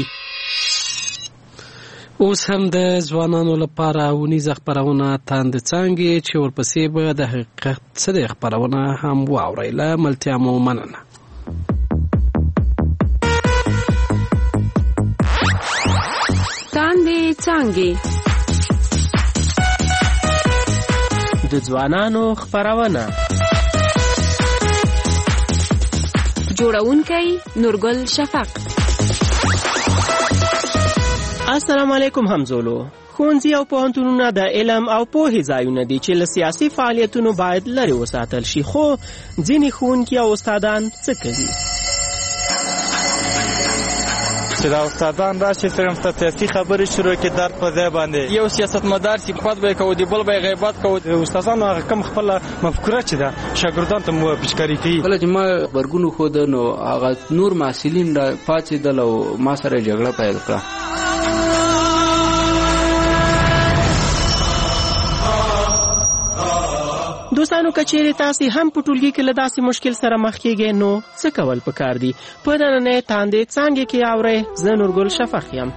Speaker 1: اوس هم د ځوانانو لپاره ونیزه خپرونه تاند څانګې چې ورپسې به د حقیقت څه د خپرونه هم واورئ. له ملتیا مو مننه.
Speaker 4: څانګې
Speaker 7: د ځوانانو خپرونه
Speaker 4: جوړونکی نورګل شفق.
Speaker 7: السلام علیکم همزولو. ښوونځي او پوهنتونونه د علم او پوهې ځایونه دي چې له سیاسي فعالیتونو باید لرې وساتل شي، خو ځینې ښوونکي او استادان څه کوي؟
Speaker 8: چې دا استادان راشي صرف ته سیاسي خبرې شروع کړي، درد په ځای باندې یو سیاستمدار صفت به یې کوو، د بل به یې غیبت کوو. د استادانو هغه کم خپله مفکوره چې ده شاګردانو ته مو پیشکاري کوي.
Speaker 24: کله چې ما غبرګون وښوده نو هغه نور محصلین را پاڅېدل او ما سره جګړه پیل کړه.
Speaker 7: دوستانو کچېرې تاسې هم په ټولګي کې له داسې مشکل سره مخ کېږئ نو څه کول پکار دي؟ په نننۍ تاندې څانګې کې اورئ. زه نورګل شفق یم.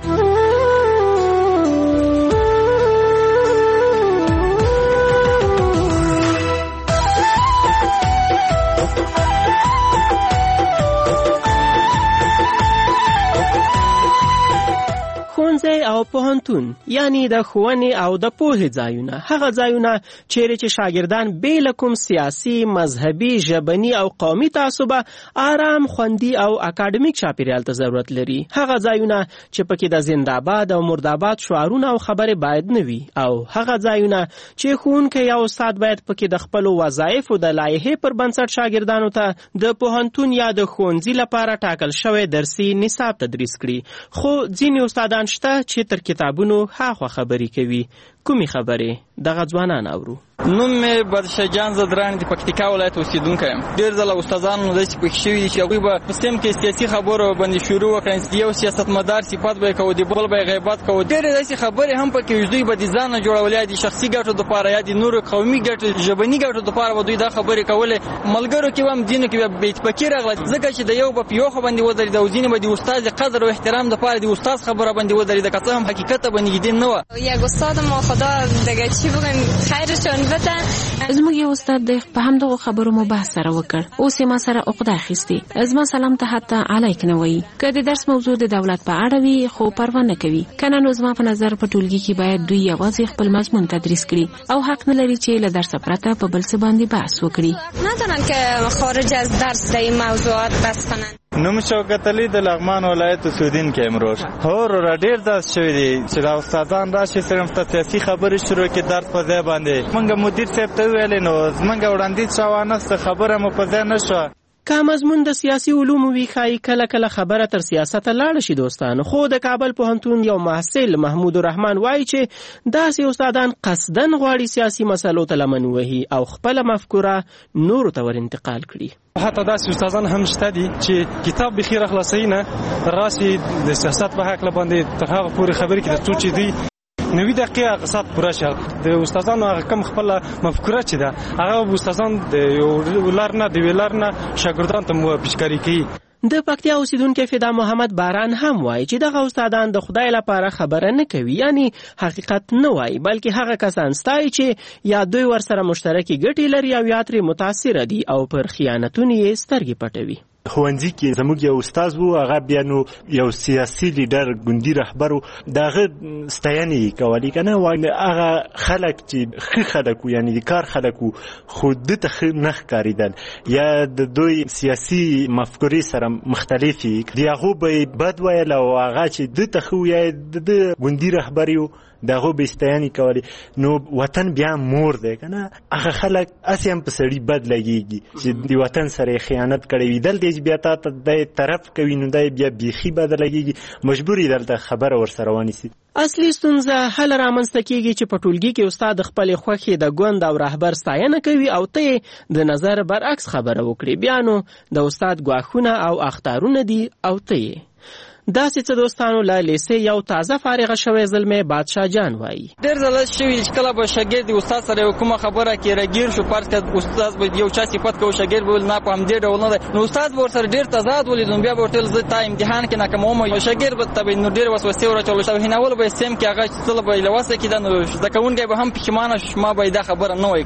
Speaker 7: ښوونځی او پوهنتون یعنی د ښوونې او د پوهې ځایونه، هغه ځایونه چیرې چې شاګردان بې له کوم سیاسي، مذهبي، ژبني او قومي تعصبه آرام، خوندي او اکاډمیک چاپیریال ته ضرورت لري. هغه ځایونه چې پکې د زنده‌باد او مرده‌باد شعارونه او خبرې باید نه وي، او هغه ځایونه چې ښوونکی یا استاد باید پکې د خپلو وظایفو د لایحې پر بنسټ شاګردانو ته د پوهنتون یا د ښوونځي لپاره ټاکل شوی درسي نصاب تدریس کړي. خو ځینې استادان شته چې تر کتابونو هاخوا خبرې کوي. کومې خبرې؟ دغه ځوانان اورو.
Speaker 8: نوم مې بدرشاه زدران د پکتیکا ولایت اوسیدونکی یم. ډېر ځله استادانو داسې پکې شوي دي چې هغوی به په سیم کې سیاسي خبرو باندې شروع وکړي، یو سیاستمدار صفت به یې کوو، د بل به یې غیبت کوو. ډېرې داسې خبرې هم پکې وي چې دوی به د ځانه جوړولې، د شخصي ګټو دپاره یا د نورو قومي ګټو، ژبني ګټو دپاره به دوی دا خبرې کولې. ملګرو کې به هم ځینو کې به بې اتفاقي راغله، ځکه چې د یو به په یو خوا باندې ودرېده او ځینې به د استاد د قدر او احترام دپاره د استاد خبره باندې ودرېده، که څه هم حقیقت ته به نږدې نه وه.
Speaker 25: یک استاد ما خدا دیگه چی بگم خیرشون بده.
Speaker 4: زموږ یو استاد د په همدغه خبرو مو بحث سره وکړ. اوس یې ما سره عقده اخیستې. زما سلام ته حتی علیک نه وایي. که د درس موضوع د دولت په اړه وي خو پروا نه کوي. کنه نو زما په نظر په ټولګي کې باید دوی یوازې خپل مضمون تدریس کړي او حق نه لري چې له درس پرته په بل څه باندې بحث وکړي.
Speaker 25: ندارن که خارج از درس د این موضوعات بحث کنن.
Speaker 8: نوم شوکت علي د لغمان ولایت اوسیدونکی یم. روز هو را ډېر داس شوي دي چې دا استادان راشي صرف ته سیاسي خبرې شروع کړي درس په ځای باندې. موږ مدیر صاحب ته وویلې نو زموږ وړاندیز شوانسته خبره مو په ځای نه شوه.
Speaker 7: که مضمون د سیاسي علومو وي ښایي کله کله خبره تر سیاسته لاړه شي دوستانو. خو د کابل پوهنتون یو محصل محمود الرحمن وایي چې داسې استادان قصدن غواړي سیاسي مسلو ته لمن ووهي او خپله مفکوره نورو ته ور انتقال کړي.
Speaker 8: حتی داسې استادان هم شته دي چې کتاب بخیره خلاصوي نه راسي د سیاست په هکله باندې تر هغه پورې خبرې کوي تر څو چې دوی نوي دقیقه قصد پوره شي. د استادانو هغه کم خپله مفکوره چې ده هغه استادان د یو لار نه د یوې لار نه شاګردانو ته مو پیشکاري کوي.
Speaker 7: د پکتیا اوسیدونکی فدا محمد باران هم وایي چې دغه استادان د خدای لپاره خبره نه کوي، یعنی حقیقت نه وایي، بلکې هغه کسان ستایي چې یا دوی ورسره مشترکې ګټې لري او یا ترې متاثره دي او پر خیانتونو یې سترګې پټوي.
Speaker 26: ښوونځي کې زموږ یو استاد وو، هغه بیا نو یو سیاسي لیډر ګوندي رهبر و، د هغه ستاینې یې کولې که نه. هغه خلک چې ښه خلک وو یعنې د کار خلک وو خو ده ته ښه نه ښکارېدل یا د دوی سیاسي مفکورې سره مختلفې د هغو به یې بد ویل او هغه چې ده ته ښه و یا د ده ګوندي رهبر یې و د هغو به یې ستاینې کولې. نو وطن بیا مور دی که نه. هغه خلک هسې هم په سړي بد لګېږي چې د وطن سره یې خیانت کړی وي، دلته چې بیا تا ته دی طرف کوي نو دی بیا بیخي بده لګېږي، مجبور یې دلته خبره ورسره وانیسي.
Speaker 7: اصلي ستونزه هله رامنځته کېږي چې په ټولګي کې استاد خپلې خوښې د ګوند او رهبر ستاینه کوي او ته یې د نظر برعکس خبره وکړي. بیا نو د استاد ګواښونه او اخطارونه دي او ته یې داسې څه دوستانو له لیسې یو تازه فارغه شوی زلمی بادشاه جان وایي.
Speaker 8: ډېر ځله شوي چې کله به شاګرد د استاد سره یو کومه خبره کې راګیر شو، فرض کړه استاد به یو چا صفت کوي، شاګرد به ویل نه په همدې ډول نه دی، نو استاد به ورسره ډېر تضاد ولید، نو بیا به ورته ویل زه تا امتحان کې ناکاموم. شاګرد به ته به نو ډېرې وسوسې ور اچول، هینول به یې سیم کې هغه څه به یې له وسه کېده، نو زده کوونکی به هم پښیمانه شو ما به یې دا خبره نه وای کړې.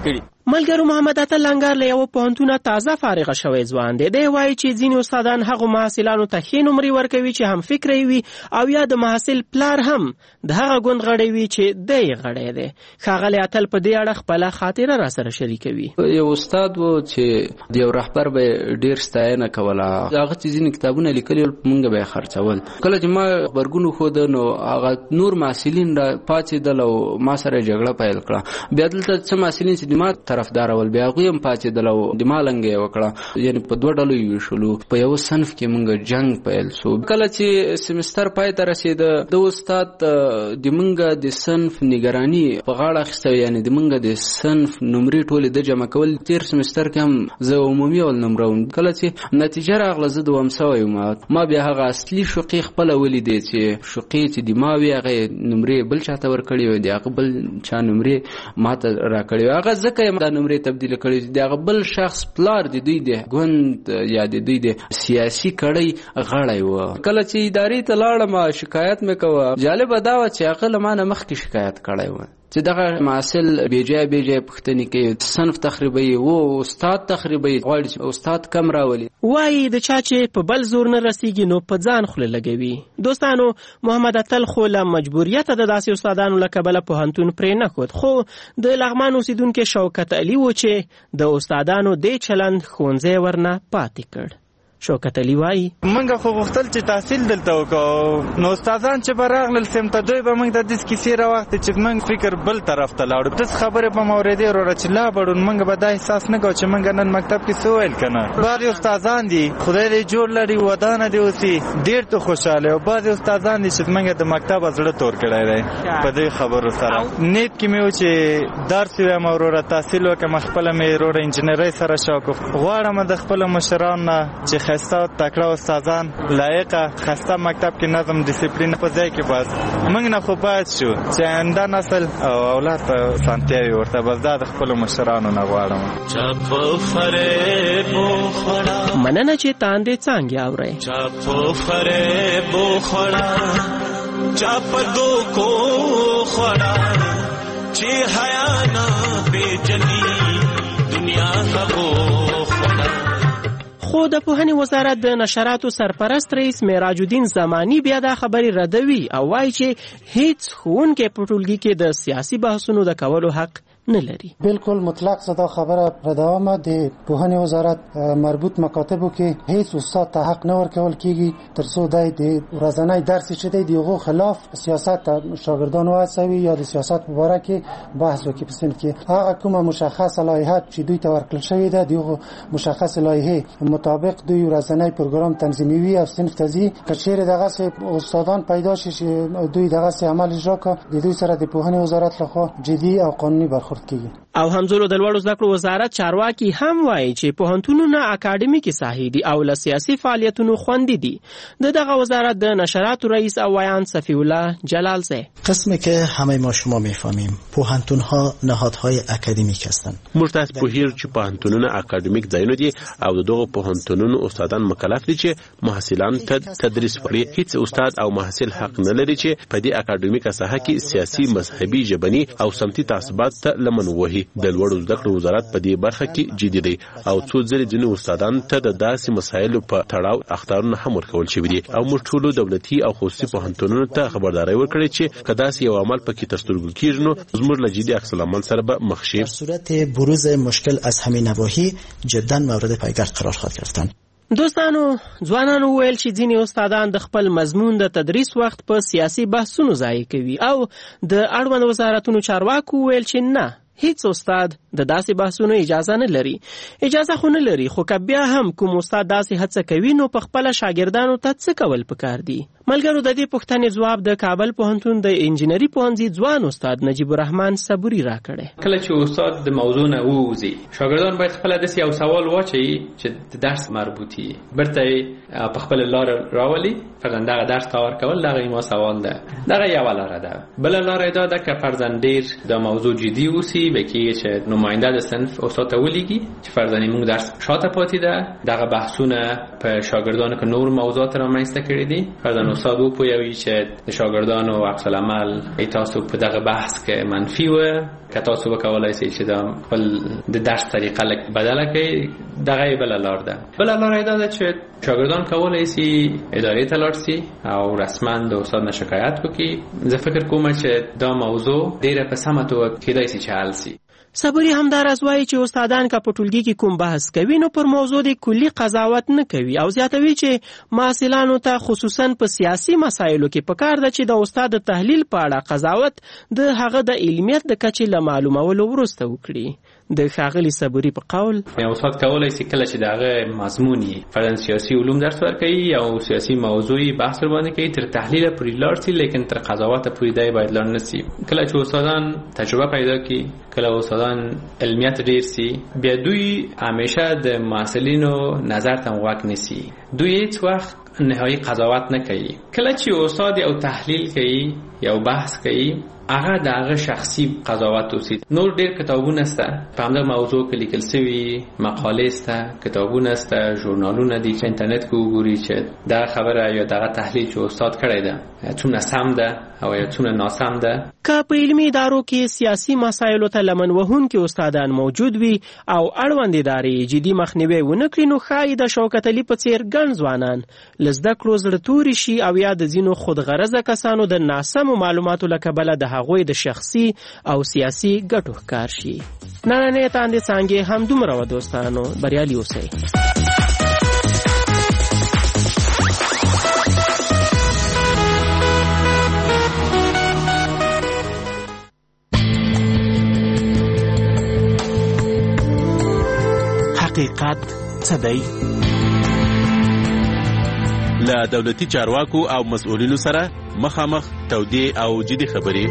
Speaker 7: ملګرو محمد عطا لنګر له یو پوهنتونه تازه فارغ شوی ځوان دی. دی وایي چې ځینې استادان هغو محصلانو ته ښې نمرې ورکوي چې هم فکری وي او یا د محصل پلار هم د هغه ګوند غړی وي چې دی یې غړی دی. ښاغلی اتل په دې اړه خپله خاطره راسره شریکوي.
Speaker 24: یو استاد و چې د یو رهبر به ډېر ستاینه کوله. هغه چې ځینې کتابونه لیکلي ول مونږ به یې خرڅول. کله چې ما غبرګون وښوده نو هغه نور محصلین را پاڅېدل او ما سره جګړه پیل کړه. بیا دلته څه محصلین چې د ما طرفدار ول بیا هغوی هم پاڅېدل او د ما لنګه یې وکړه. یعنې په دوه ډلو یې ویشلو. په یوه صنف کې مونږ جنګ پیل سو. کله چې سمستر پای ته رسېده د استاد د مونږ د صنف نګراني په غاړه اخیسته، یعنې د مونږ د صنف نمرې ټولې د جمع کول. تېر سمستر کې هم زه عمومي اول نمره وم. کله چې نتیجه راغله زه دوم سوی وم. ما بیا هغه اصلي شوقي خپله ولیدې چې شوقي چې د ما وي هغه نمرې بل چاته ورکړې وې، د هغه بل چا نمرې ما ته راکړې وې. هغه ځکه دا نمرې تبدیل کړې د هغه بل شخص پلار د دوی د ګوند یا د دوی د سیاسي کړۍ غړی و. کله چې ادارې ته لاړم شکایت مې کوه. جالبه دا وه چې هغه له ما نه مخکې شکایت کړی و چې دغه محصل بیجای بیجای پوښتنې کوي، صنف تخریبوي و استاد تخریبوي، غواړي چې استاد کم راولي.
Speaker 7: وایي د چا چې په بل زور نه رسیږي نو په ځان خوله لګوي. دوستانو محمد اتل خو له مجبوریته د داسې استادانو له کبله پوهنتون پرې نه ښود، خو د لغمان اوسیدونکي شوکت علي و چې د استادانو دې چلند ښوونځی ورنه پاتې کړ. شوکت علي وایي
Speaker 5: موږ خو غوښتل چې تحصیل دلته وکړو، نو استادان چې به راغلل سیمته دوی به موږ ته داسې کیسې راوختې چې موږ فکر بل طرف ته لاړو. داسې خبرې به مو اورېدې وروره چې لا بړو موږ به دا احساس نه کوو چې موږ نن مکتب کې څه ویل که نه. بعضې استادان دي خدای دې جوړ لري ودانه دې اوسي ډېر ته خوشحاله، او بعضې استادان دي چې موږ د مکتب زړه تور کړی دی په دې خبرو سره. نیت کې مې و چې درس ویم وروره تحصیل وکړم، خپله مې وروره انجینرۍ سره شوق غواړم د خپلو مشرانو نه چې خسته تکړه استادان لایقه خسته مکتب کې نظم ډیسپلین په ځای کې بس موږ نه خو باید شو چې آینده نسل او اولاد ته سانتیاوي ورته بس دا د خپلو مشرانو نه غواړم.
Speaker 7: مننه چې تاندې څانګې اورئ.
Speaker 6: چاپو فریب خوړه چاپ دوکو خوړه چې حیا نه پیژني دنیا هغو خوړه.
Speaker 7: خو د پوهنې وزارت د نشراتو سرپرست رئیس معراج الدین زمانی بیا دا خبرې ردوي او وایي چې هیڅ ښوونکی په ټولګي کې د سیاسي بحثونو د کولو حق نه لري.
Speaker 9: بالکل مطلق زدا خبره ردوامه د پوهنې وزارت مربوط مکاتبو کې هیڅ استاد ته حق نه ورکول کیږي تر څو د ورځنی درس چې دی دغه خلاف سیاست شاګردانو هڅوي یا د سیاست په اړه کې بحث وکړي. په صنف کې هغه کومه مشخص لایحات چې دوی ته ورکړل شوی ده دغه مشخص لایحه مطابق دوی ورځنی پروګرام تنظیموي او صنف ته ځي. که چیرې دغه استادان پیدا شي چې دوی دغه عمل اجرا کړي د دوی سره د پوهنې وزارت لخوا جدي او قانوني برخورد
Speaker 7: او همزولو د لوړو زده کړو وزارت چارواکي هم وایي چې پوهنتونونه اکاډمیکي ساحې دي او له سیاسي فعالیتونو خوندي دي. د دغه وزارت د نشراتو رئیس او ویان صفی الله جلال زه
Speaker 11: قسمی که همه ما شما میفهمیم پوهنتونها نهادهای اکادمیک هستند.
Speaker 12: مرتضی پوهیر چې پوهنتونونه اکاډمیک ځایونه دي او دغه پوهنتونونو استادان مکلف دي چې محصلان ته تدریس وکړي. هیڅ استاد او محصل حق نه لري چې په دې اکاډمیکه ساحه کې سیاسي مذهبي ژبني او سمتي تعصبات ته لمن وهي. د لوړو زده کړو وزارت په دې برخه کې جدي دی او څو ځلې ځینې استادان ته د داسې مسایلو په تړاو اخطارونه هم ورکول شوي دي او موږ ټولو دولتي او خصوصي پوهنتونونو ته خبرداری ورکړې چې که داسې یو عمل پکې تر سترګو کېږي نو زموږ له جدي عکس العمل سره به مخ شي.
Speaker 11: در صورت بروز مشکل از همه نواحی جدا مورد پایگرد قرار خواهد گرفتن.
Speaker 7: دوستانو ځوانانو ویل چې ځینې استادان د خپل مضمون د تدریس وخت په سیاسي بحثونو ضایع کوي او د اړوند وزارتونو چارواکو ویل چې نه هیڅ استاد د داسې بحثونو اجازه نه لري. اجازه خو نه لري، خو که بیا هم کوم استاد داسې هڅه کوي نو په خپله شاګردانو ته څه کول پکار دي؟ ملګرو د دې پوښتنې ځواب د کابل پوهنتون د انجینري پوهنځي ځوان استاد نجیب الرحمن صبوري راکړی.
Speaker 14: کله چې استاد د موضوع نه ووځي شاګردان باید خپله داسې یو سوال واچوي چې د درس مربوطي برته په خپله لاره راولي. فرضاً دغه درس ته ورکول دغه ما سوال ده، دغه یوه لاره ده. بله لاره دا ده که فرضاً ډېر د موضوع جدي اوسي به کېږي چې نماینده د صنف استاد ته ولیږي چې فرضاً موږ درس شاته پاتې ده، دغه بحثونه په شاګردانو کې نور موضوعات رامنځته کړي دي. فرضاً استاد وپوهوي چې د شاګردانو عکس العمل تاسو په دغه بحث کې منفي و که تاسو وکولای شئ چې دا خپل د درس طریقه لک بدله کړئ دغه بل لار ده. بل لار دا ده چې شاګردان کولای شي ادارې ته لاړ شي او رسما د استاد نه شکایت وکړي. زه فکر کوم چې دا موضوع ډیره په سمه توګه کېدای شي چې حل شي.
Speaker 7: صبري همدارس وایي چې استادان که په ټولګي کې کوم بحث کوي نو پر موضوع د کلی قضاوت نه کوي او زیاتوي چې محصلانو ته خصوصا په سیاسي مسایلو کې پکار ده چې د استاد د تحلیل په اړه قضاوت د هغه د علمیت د کچې له معلومولو وروسته وکړي. د ښاغلي صبري په قول
Speaker 14: یو استاد کولای شي کله چې دغه مضموني فرضاً سیاسي علوم درس ورکوي او سیاسي موضوعي بحث باندې کوي تر تحلیل پورې لاړ شي لیکن تر قضاوت پورې دی باید لاړ نه شي. کله چې استادان تجربه پیدا کړي کله استادان علمیت ډیر شي بیا دوی همیشه د محصلینو نظر ته غوږ نیسي. دوی هیڅ وخت نهایی قضاوت نه کوي. کله چې استاد یو تحلیل کوي یو بحث کوي هغه د هغه شخصي قضاوت وسی. نور ډیر کتابونه سته په همدغه موضوع کې لیکل شوي مقالې سته کتابونه سته ژورنالونه دي چې انټرنیټ کې وګوري چې دا خبره یا دغه تحلیل چې استاد کړی ده څومره سم ده او یا څومره ناسم ده.
Speaker 7: که په علمي ادارو کې سیاسي مسایلو ته لمن وهونکي استادان موجود وي او اړوند ادارې جدي مخنیوی ونه کړي نو ښایي د شوکت علي په څېر ګڼ ځوانان له زده کړو زړه توري شي او یا د ځینو خودغرضه کسانو د ناسمو معلوماتو له کبله د هغوی د شخصي او سیاسي ګټو ښکار شي. نننۍ تاندې څانګې همدومره وه دوستانو. بریالي اوسئ.
Speaker 20: حقیقت څه دی؟
Speaker 12: له دولتي چارواکو او مسؤلینو سره مخامخ تودې او جدي خبرې.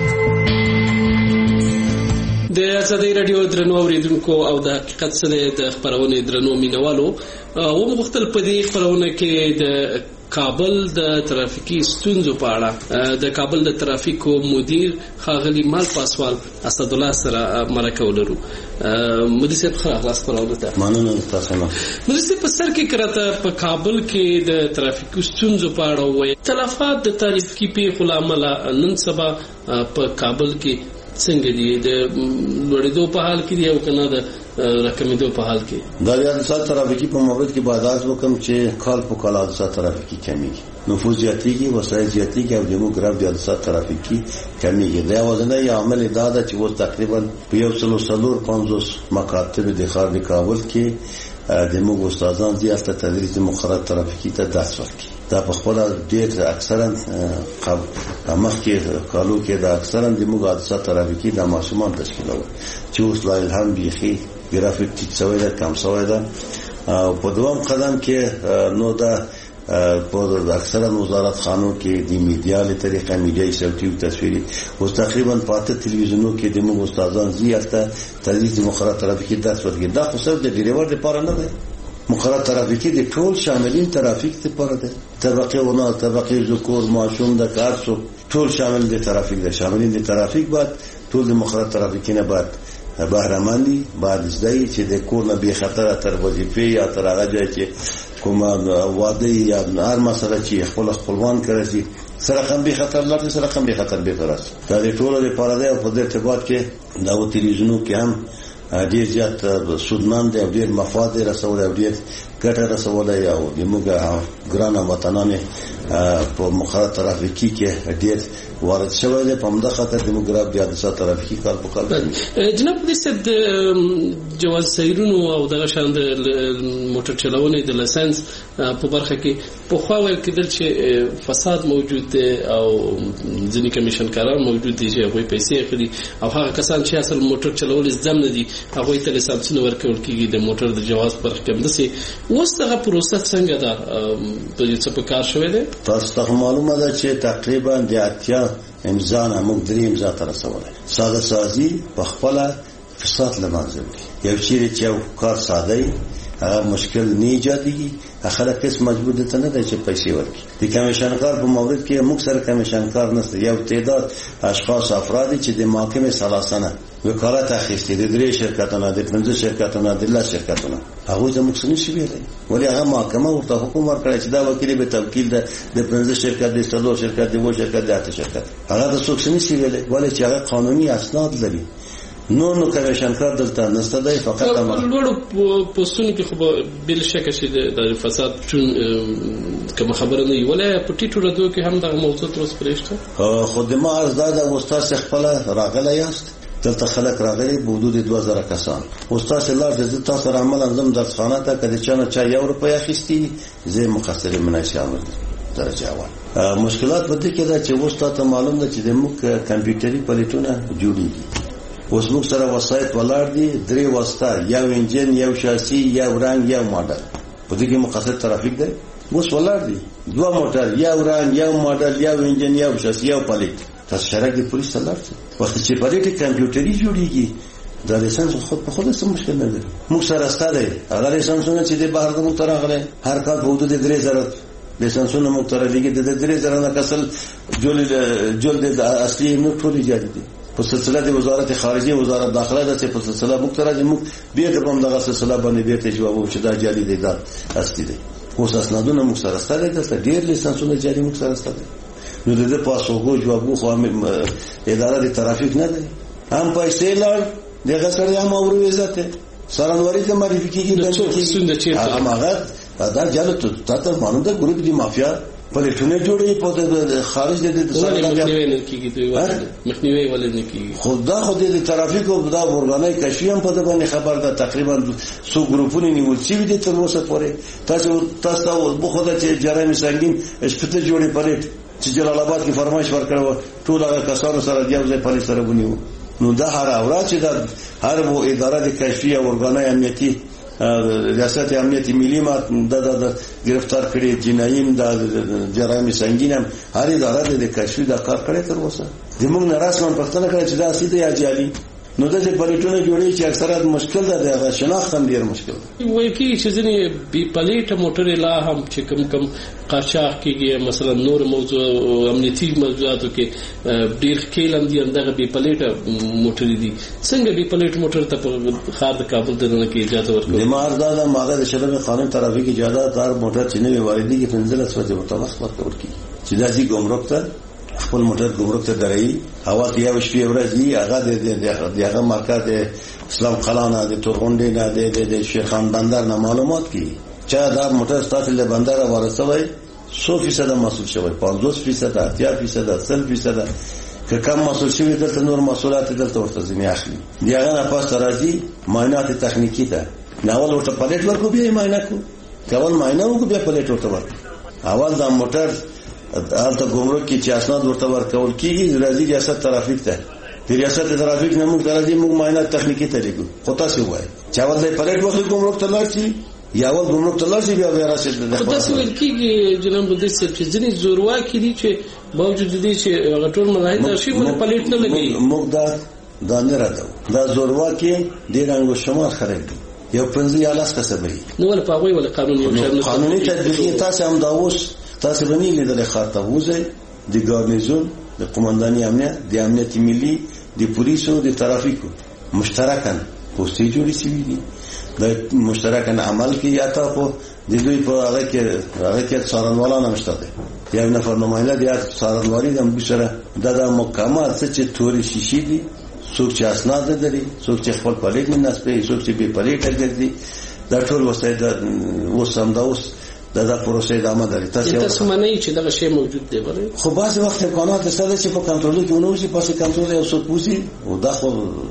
Speaker 1: د ازادي رادیو درنو اوریدونکو او د حقیقت سره د خبرونې درنو مینوالو و مختل په دې خبرونه کې د کابل د ترافیکي ستونزو په اړه د کابل د ترافیکو مدیر ښاغلي مال پاسوال اسد الله سره مرکه ولرو. مدیر صاحب ښه خلاص خبرونه ته
Speaker 13: مننه تاسو نه.
Speaker 1: مدیر صاحب په سر کې کړه په کابل کې د ترافیکي ستونزو په اړه وایي تلفات د ترافیکي پیښو لامل نن سبا په کابل کې څنګه دي د لوړېدو په حال کې دی او کنه د رقمېدو په حال کې؟
Speaker 13: دا د حادثات ترافیکي په مورد کې باداز وکم چې کال په کال حادثات ترافیکي کمیږي نفوذ زیاتېږي وسایل زیاتېږي او دیموګراف د حادثات ترافیکي کمیږي. دا وزنه عامل دا ده چې اوس تقریبا په یو سل څلور پنځوس مکاتب د ښار د کابل کې د موږ استادان دي هلته تدریس مقررات ترافیکي ته درس ورکوي. دا په خپله ډېر اکثرا مخکې کالو کې دا اکثرا د موږ حادثات ترافیکي دا ماشومان تشکیلول چې اوس لا الهام بیخي ګرافیک ټیټ شوی ده کم شوی ده. په دوام قدم کې نو دا په اکثرا وزارت خانو کې د میډیا طریقه میډیای صوتي او تصویري اوس تقریبا پاته تلویزیونو کې د موږ استادان زیاته تدریس مقررات ترافیکي درس ورکوي. دا خو صرف د ډریور لپاره نه ده. مقررات ترافیکي د ټول شاملین ترافیک لپاره ده. طبقه ونه طبقه ذکور ماشوم د کارسو ټول شامل دي ترافیک ده. شاملین د ترافیک بعد ټول د مقررات ترافیکي نه بعد بهرمندي بعد زدای چې د کور نه به خطر تر وظیفه یا تر هغه ځای چې کوم واده یا هر مسله چې خپل خپلوان کړی سره کم به خطر لري سره کم به خطر به ترس دا د ټولو لپاره ده. په دې ارتباط کې دا تلویزیونو کې هم ډیر زیات سودمن دی او ډیر مفاد رسول او ډیر ګټه رسول او د موږ ګران وطنانه په مقررات ترافیکي کې ډیر وارد شوی دی. په همدا خاطر دیموګراف د حادثات ترافیکي کال په کال
Speaker 1: جناب د سد جواز سیرونو او دغه شان د موټر چلونې د لایسنس په برخه کې په خو ویل کېدل چې فساد موجود دی او ځینې کمیشن کاران موجود دي چې هغوی پیسې اخلي او هغه کسان چې اصل موټر چلول زده نه دي هغوی ته لایسنسونه ورکول کېږي د موټر د جواز په برخه کې. همداسې اوس دغه پروسه څنګه ده په دې څه په کار شوی دی؟
Speaker 13: تاسو ته معلومه ده چې تقریبا د اتیا امضا نه موږ درې امضا ته رسولی. ساده سازي په خپله فساد له منځه وړي. یو چیرې چې یو کار ساده وي هغه مشکل نه ایجادېږي خلک هیڅ مجبور دي ته نه دی چې پیسې ورکړي. د کمیشنکار په مورد کې موږ سره کمیشنکار نشته. یو تعداد اشخاص افراد چې د محکمې سلاسنه وکالت اخیستي د درې شرکتونو د پنځه شرکتونو د لس شرکتونو هغه زموږ څه نشي ویلای. ولی هغه محکمه ورته حکم ورکړی چې دا وکیل به توکیل ده د پنځه شرکت د څلور شرکت د و شرکت د اته شرکت هغه د څوک څه نشي ویلای. ولی چې هغه قانوني اسناد لري. نو نو کمیشنکار دلته نسته دی فقط امر
Speaker 1: لوړو پوسټونو کې خو بل شک چې د فساد چون کوم خبره نه ویله په ټیټو ردو کې هم د موضوع تر اوسه پرېشته.
Speaker 13: خو د ما ارزه د استاد خپل راغلی یاست دلته خلک راغلي په حدود دوه زره کسان. استاد لار د تاسو سره عمل انظم درسخانه ته کله چې نه چا یو روپیا اخیستي زه مقصر مناسب درجه اول. مشکلات پدې کې دا چې استاد ته معلوم ده چې د موږ کمپیوټري پلیټونه جوړیږي. اوس موږ سره وسایت ولاړ دي درې واسطه یو انجن یو شاسی یو رنگ یو ماډل په دې کې مقصد ترافیک دی. اوس ولاړ دي دوه موټر یو رنگ یو ماډل یو انجن یو شاسی یو پلیټ. تاسو شرک د پولیس تلار وخت چې پلیټ کمپیوټري جوړیږي دا لیسنس خود په خود سم مشکل نه لري. موږ سره ستاره هغه لیسنسونه چې د بهر د موټر راغله هر کال په حدود درې زره لیسنسونه موږ تر لګي د درې زره نه کسل جول جول د اصلي نو ټول جاری دي په سلسله د وزارت خارجه وزارت داخله د په سلسله مختلفه موږ به د کوم دغه سلسله باندې به ته جواب چې دا جاری دی دا اصلي دی. اوس اسنادونه موږ سره ستاره د ډیر لیسنسونه جاری موږ سره ستاره. نو د پاسوګو جوابو خو اداره د ترافیک نه ده هم پیسې لار دغه سره هم اورو عزت سرانواری د معرفي کیږي د هغه دا جالو ته تاسو باندې د ګروپ دی مافیا پلیټونه جوړي په خارج د
Speaker 1: مخنیوي نه کیږي دوی مخنیوي ولې نه کیږي.
Speaker 13: خدا خو د ترافیک او د ورغانای کشفي هم په دې باندې خبر ده. تقریبا څو ګروپونه نیول شوي دي تر اوسه پورې. تاسو تاسو په خدا چې جرایم سنگین شپته جوړي پلیټ چې جلال آباد کې فرمایش ورکړو ټول هغه کسانو سره یو ځای پلیټ سره ونیو. نو دا هر اورا چې دا هر وو اداره د کشفي او ورغانای امنیتي ریاست امنیت ملی ما د د گرفتار کړي جنایم د جرایم سنگین هم هر اداره د کشفي د کار کړي تر اوسه د موږ نه راسمن پښتنه کړي چې دا سیده یا جالي. نو د دې پلیټونه جوړي چې اکثره مشکل ده د شناخت هم ډیر مشکل ده.
Speaker 1: وایي کی چې ځنې بي پلیټ موټر لا هم چې کم کم قاچاق کېږي مثلا نور موضوع امنیتي موضوعاتو کې ډیر کېلم دي اندغه بي پلیټ موټر دي. څنګه بي پلیټ موټر ته په خار د کابل دنه کې اجازه ورکړي؟ د ماردا د ماده د شرم قانون ترافیک اجازه دار موټر چې نه واردي کې پنځه لس ورځې ورته وخت ورکړي چې داسې ګمرک ته خپل موټر ګمرک ته درایي هوا کې یو شپې ورځي هغه د دغه مرکز د اسلام قلانه د تورغونډې نه د شیرخان بندر نه معلومات کی چې دا موټر ستاسو له بندر ورسوي څو فیصد مسؤل شوی پنځوس فیصد اتیا فیصد سل فیصد که کم مسؤل شوی دلته نور مسؤلیت دلته ورته ځنی اخلي. دیغه نه پاس راځي معاینات تخنیکی ته ناول ورته پلیټ ورکو به معاینه کو کول معاینه وکړو بیا پلیټ ورته ورکو. اول دا موټر حالت ګمرک کې چې اسناد ورته ورکول کیږي راځي ریاست ترافیک ته د ریاست ترافیک نه موږ راځي موږ معاینات تخنیکی ته لګو. خو تاسو وایي چې اول د پلیټ وخت ګمرک ته لاړ شي یا اول ګمرک ته لاړ شي بیا بیا راشي. خو تاسو ویل کیږي جناب بده چې ځینې زورواکي دي چې باوجود دي چې غټول ملایت شي په پلیټ نه لګي.
Speaker 13: موږ دا دا نه راځو دا زورواکي ډیر انګو شمار خلک دي یو پنځه یا لاس کسبې
Speaker 1: نو ول په هغه ول قانوني
Speaker 13: قانوني تطبیق تاسو هم دا اوس تاسو باندې لیدل خاطر وځي د ګارنیزون د قومنداني امنیت د امنیت ملي د پولیسو د ترافیکو مشترکاً پوسټي جوړې شوې دي د مشترکاً عمل کې یا تاسو د دوی په هغه کې هغه کې څارنوالانه مشته دي یو نفر نماینده دی څارنوالي د بشره د مقامات چې توري شیشې دي څوک چې اسناد لري څوک چې خپل پلیټ نه نسبي څوک چې به پلیټ لري دا ټول وسایل وسم دا اوس دا د پروسې ادامه لري.
Speaker 1: تاسو تاسو معنی چې دا شی موجود دی بله
Speaker 13: خو بعض وخت امکانات سره چې په کنټرول کې ونو شي پاسه کنټرول یو څه پوسی او دا خو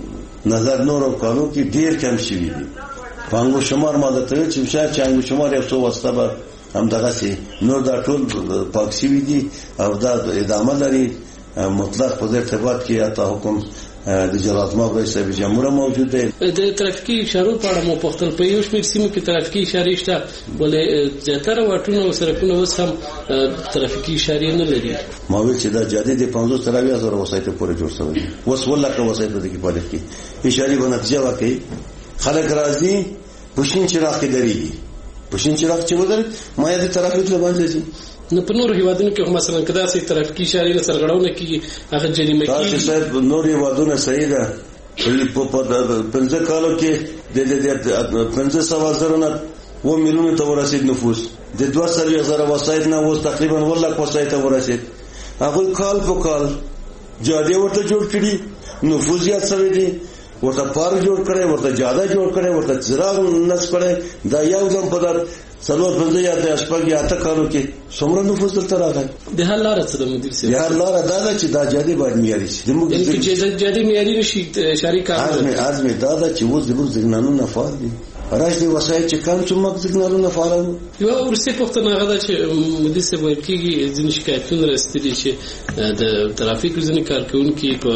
Speaker 13: نظر نور او قانون کې ډیر کم شي دي. پنګو شمار ماده ته چې شاید چنګو شمار یو څه واسطه به هم دغه سي نور دا ټول پاکسي دي او دا ادامه لري مطلق په ارتباط کې اته حکم د جلالت ماب رئیس جمهور موجود دی.
Speaker 1: د ترافیکي اشارو په اړه مو پوښتنه په یو شمېر سیمو کې ترافیکي اشارې شته ولې زیاتره واټونه او سړکونه اوس هم ترافیکي اشارې نه لري.
Speaker 13: ما ویل چې دا جادي د پنځوس تر اویا زره وسایط پورې جوړ شوی اوس ولکه وسایط د کې پالیټ کې اشارې په نتیجه واکې خلک راځي پښین چې راخې درېږي په شین چراغ چې ودرېد ما یې د ترافیک له باندې ځي.
Speaker 1: نو په نور هیوادونو کې مثلا کدا سي ترافیکي اشارې سرغړونه کیږي هغه جریمه کیږي.
Speaker 13: تاسو صاحب نور هیوادونه صحیح ده په پنځه کالو کې د د پنځه سوه زره نه و میلیونه ته ورسید نفوس د دوه سوه زره وسایت نه اوس تقریبا ول لک وسایت ته ورسید. هغه کال په کال جاده ورته جوړ کړي نفوس یې څوي دي ورته پارک جوړ کړي ورته جاده جوړ کړي ورته څراغ نصب کړي دا یو ځم په در څلور پنځه یا د شپږ یا اته کالو کې څومره نفوس دلته راغی.
Speaker 1: د حل لار څه د مدیر سي
Speaker 13: د حل لار دا ده چې دا جاده باید معیاري شي.
Speaker 1: د موږ چې جاده معیاري نشي شاري کار
Speaker 13: ازمه ازمه دا ده چې وځ د موږ ځګنانو نه فعال دي راځي وسایل چې کم څومره ځګنانو نه فعال وو.
Speaker 1: یو ورسې پښتنه غدا چې مدیر سي وایي کېږي ځینې شکایتونه راستلي چې د ترافیک ځینې کارکونکو په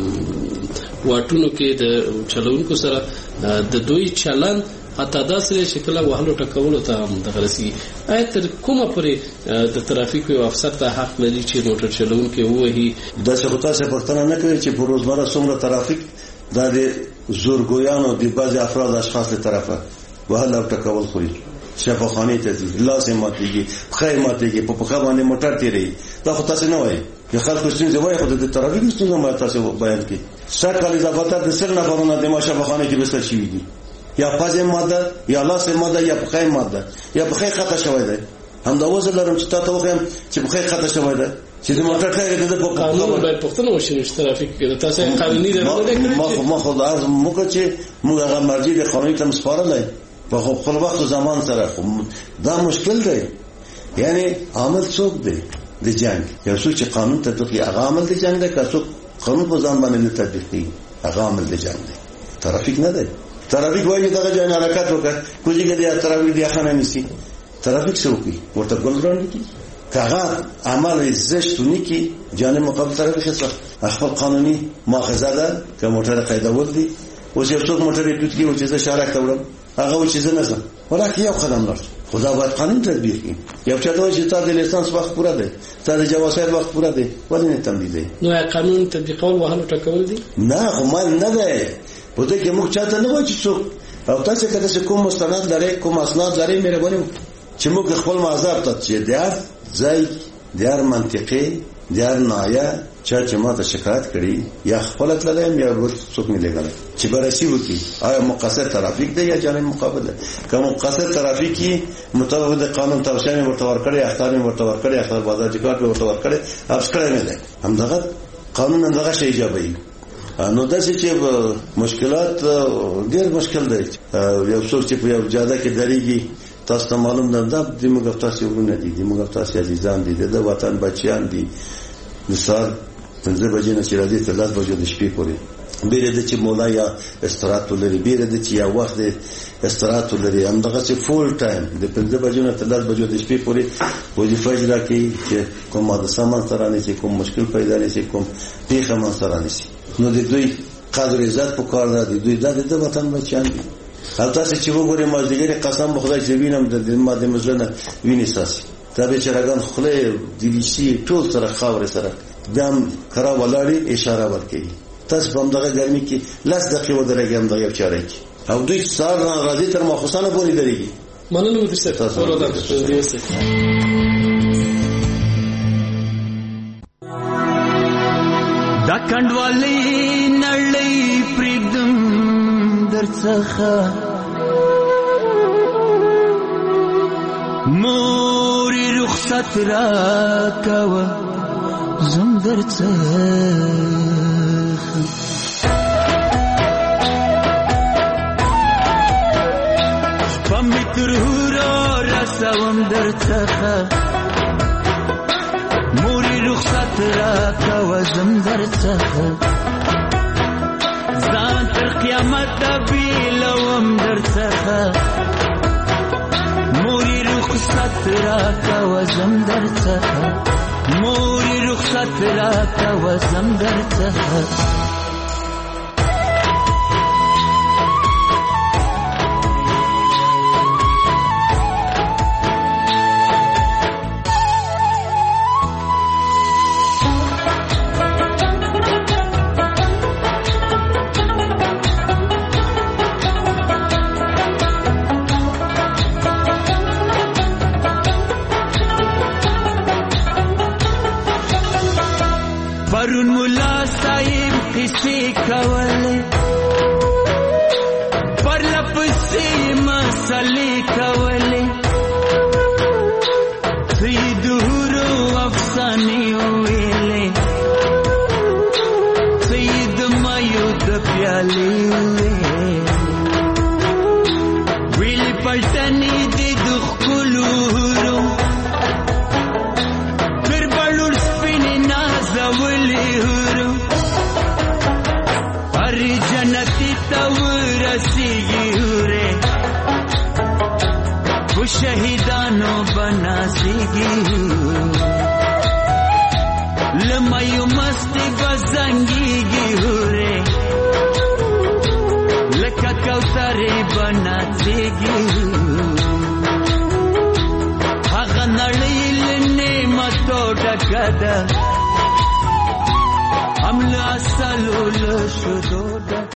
Speaker 1: واټونو کې د چلوونکو سره د دوی چلن حتی دا سره شکل وهلو ټکولو ته هم دغرسي. آیا تر کومه پورې د ترافیک یو افسر ته حق لري چې موټر چلوونکي ووهي؟
Speaker 13: دا څه خطا څه پښتنه نه کوي چې په روزمره څومره ترافیک دا د زورګویانو د بعضي افراد اشخاص له طرفه وهلو ټکول خوري. شفاخانه ته ځي لازم ماتيږي خیر ماتيږي په پخا باندې موټر تیری دا خطا څه نه وایي چې خلکو ستونزې وایي خو د ترافیک ستونزې ما تاسو بیان کړي. سرکال اضافه د سر نفرونه د ماشفاخانه کې بسر شي دي یا پازه ماده یا لاس ماده یا بخای ماده یا بخای خطا شوی دی. هم دا وزه لرم چې تاسو وخم چې بخای خطا شوی دی چې د موټر ټایر د په
Speaker 1: قانون باید پښتنه وشي چې ترافیک کې تاسو قانوني نه کړی.
Speaker 13: ما ما خو دا موږ چې موږ هغه مرجع د قانوني تم سپارلای په خپل وخت زمان سره دا مشکل دی. یعنی عامل څوک دی د جنگ یو څوک چې قانون تطبیق هغه عامل دی جنگ دی که څوک قانون په ځان باندې نه تطبیق کوي هغه عامل دی جنگ دی. ترافیک نه دی. ترافیک وایي دغه ځای نه حرکت وکړه کوجی کې د ترافیک دی خانه نسی ترافیک څه وکړي ورته ګلران کی کاغه عمل زشتونی کی جانب مقابل ترافیک څخه خپل قانوني مؤاخذه ده که موټر قاعده ول دي او چې څوک موټر یې توت کی او چې زه شارک تورم هغه و چې زه نه زه ولکه یو قدم لار خدا باید قانون تطبیق کړي. یو چاته چې تاسو د لیسانس وخت پوره دی تاسو د جواسیر وخت پوره دی ولې نه تمدید دی
Speaker 1: نو قانون تطبیقول وهلو ټکول دي
Speaker 13: نه خو ما نه ده په دې کې موږ چاته نه وایو چې څوک او تاسو کله چې کوم مستند لري کوم اسناد لري مهرباني چې موږ خپل معذب ته چې دیار ځای دیار منطقي دیار نایا چا چې ماته شکایت کړي یا خپل تللم یا ور څوک نه لګل چې برسي وکي آیا مقصد ترافیک دی یا جانب مقابل دی. کوم مقصد ترافیکی مطابق د قانون توسعه ورته ورکړي اختیار ورته ورکړي اختیار بازار جګړه ورته ورکړي ابس کړی نه دی همدغه قانون همدغه شی ایجابي. نو داسې چې مشکلات ډېر مشکل دی. یو څوک چې په یو جاده کې درېږي تاسو ته معلوم نه ده د موږ تاسو ورونه دي د موږ تاسو عزیزان دي د وطن بچیان دي مثال پنځه بجې نه چې راځي تر لس بجو د شپې پورې بیره د چې مولا یا استراحت لري بیره د چې یا وخت استراحت لري همدغه چې فول ټایم د پنځه بجو نه تر لس بجو د شپې پورې وظیفه اجرا کوي چې کوم د سامان سره نه کوم مشکل پیدا نه شي کوم پیښه من سره نه شي. نو د دوی قدر عزت په کار ده د دوی د وطن بچیان دي. او تاسو چې وګورئ مازدیګر قسم بخدای چې وینم د ماده مزلنه ویني ساسي دا به چرګان خله د لیشي ټول سره خاور سره دم کرا ولاړی اشاره ورکړي تاسو په دغه ګرمي کې لاس دقیقه ودرېږي هم دغه چاره کې او دوی سار راځي تر مخصوصانه پورې درېږي.
Speaker 1: مننه مو درسه تاسو ورته دیوسه
Speaker 6: دا کندوالي نړۍ پرېږدم درڅخه مورې رخصت راکوه زم درڅخه په مې تر هورو رسوم درڅخه مورې رخصت راکوه زم درڅخه ځان تر قیامته بیلوم درڅخه مورې رخصت راکوه زم درڅخه مورې رخصت راکوه زم درڅخه مسلې کولې دوی د هورو افسانې ویلې دوی د مایو د پیالې ویلې پلټنې دې د ښکلو هورو تر بلوړ سپینې نازولې هورو هر جنتي ته ورسېږي هورې خو شهیدانو بناسېږي له مایو مستې به زنګېږي هورې لکه کوترې به نڅېږي هغه نړۍ له نعمتو ډکه ده هم له اصلو له شیدو ډکه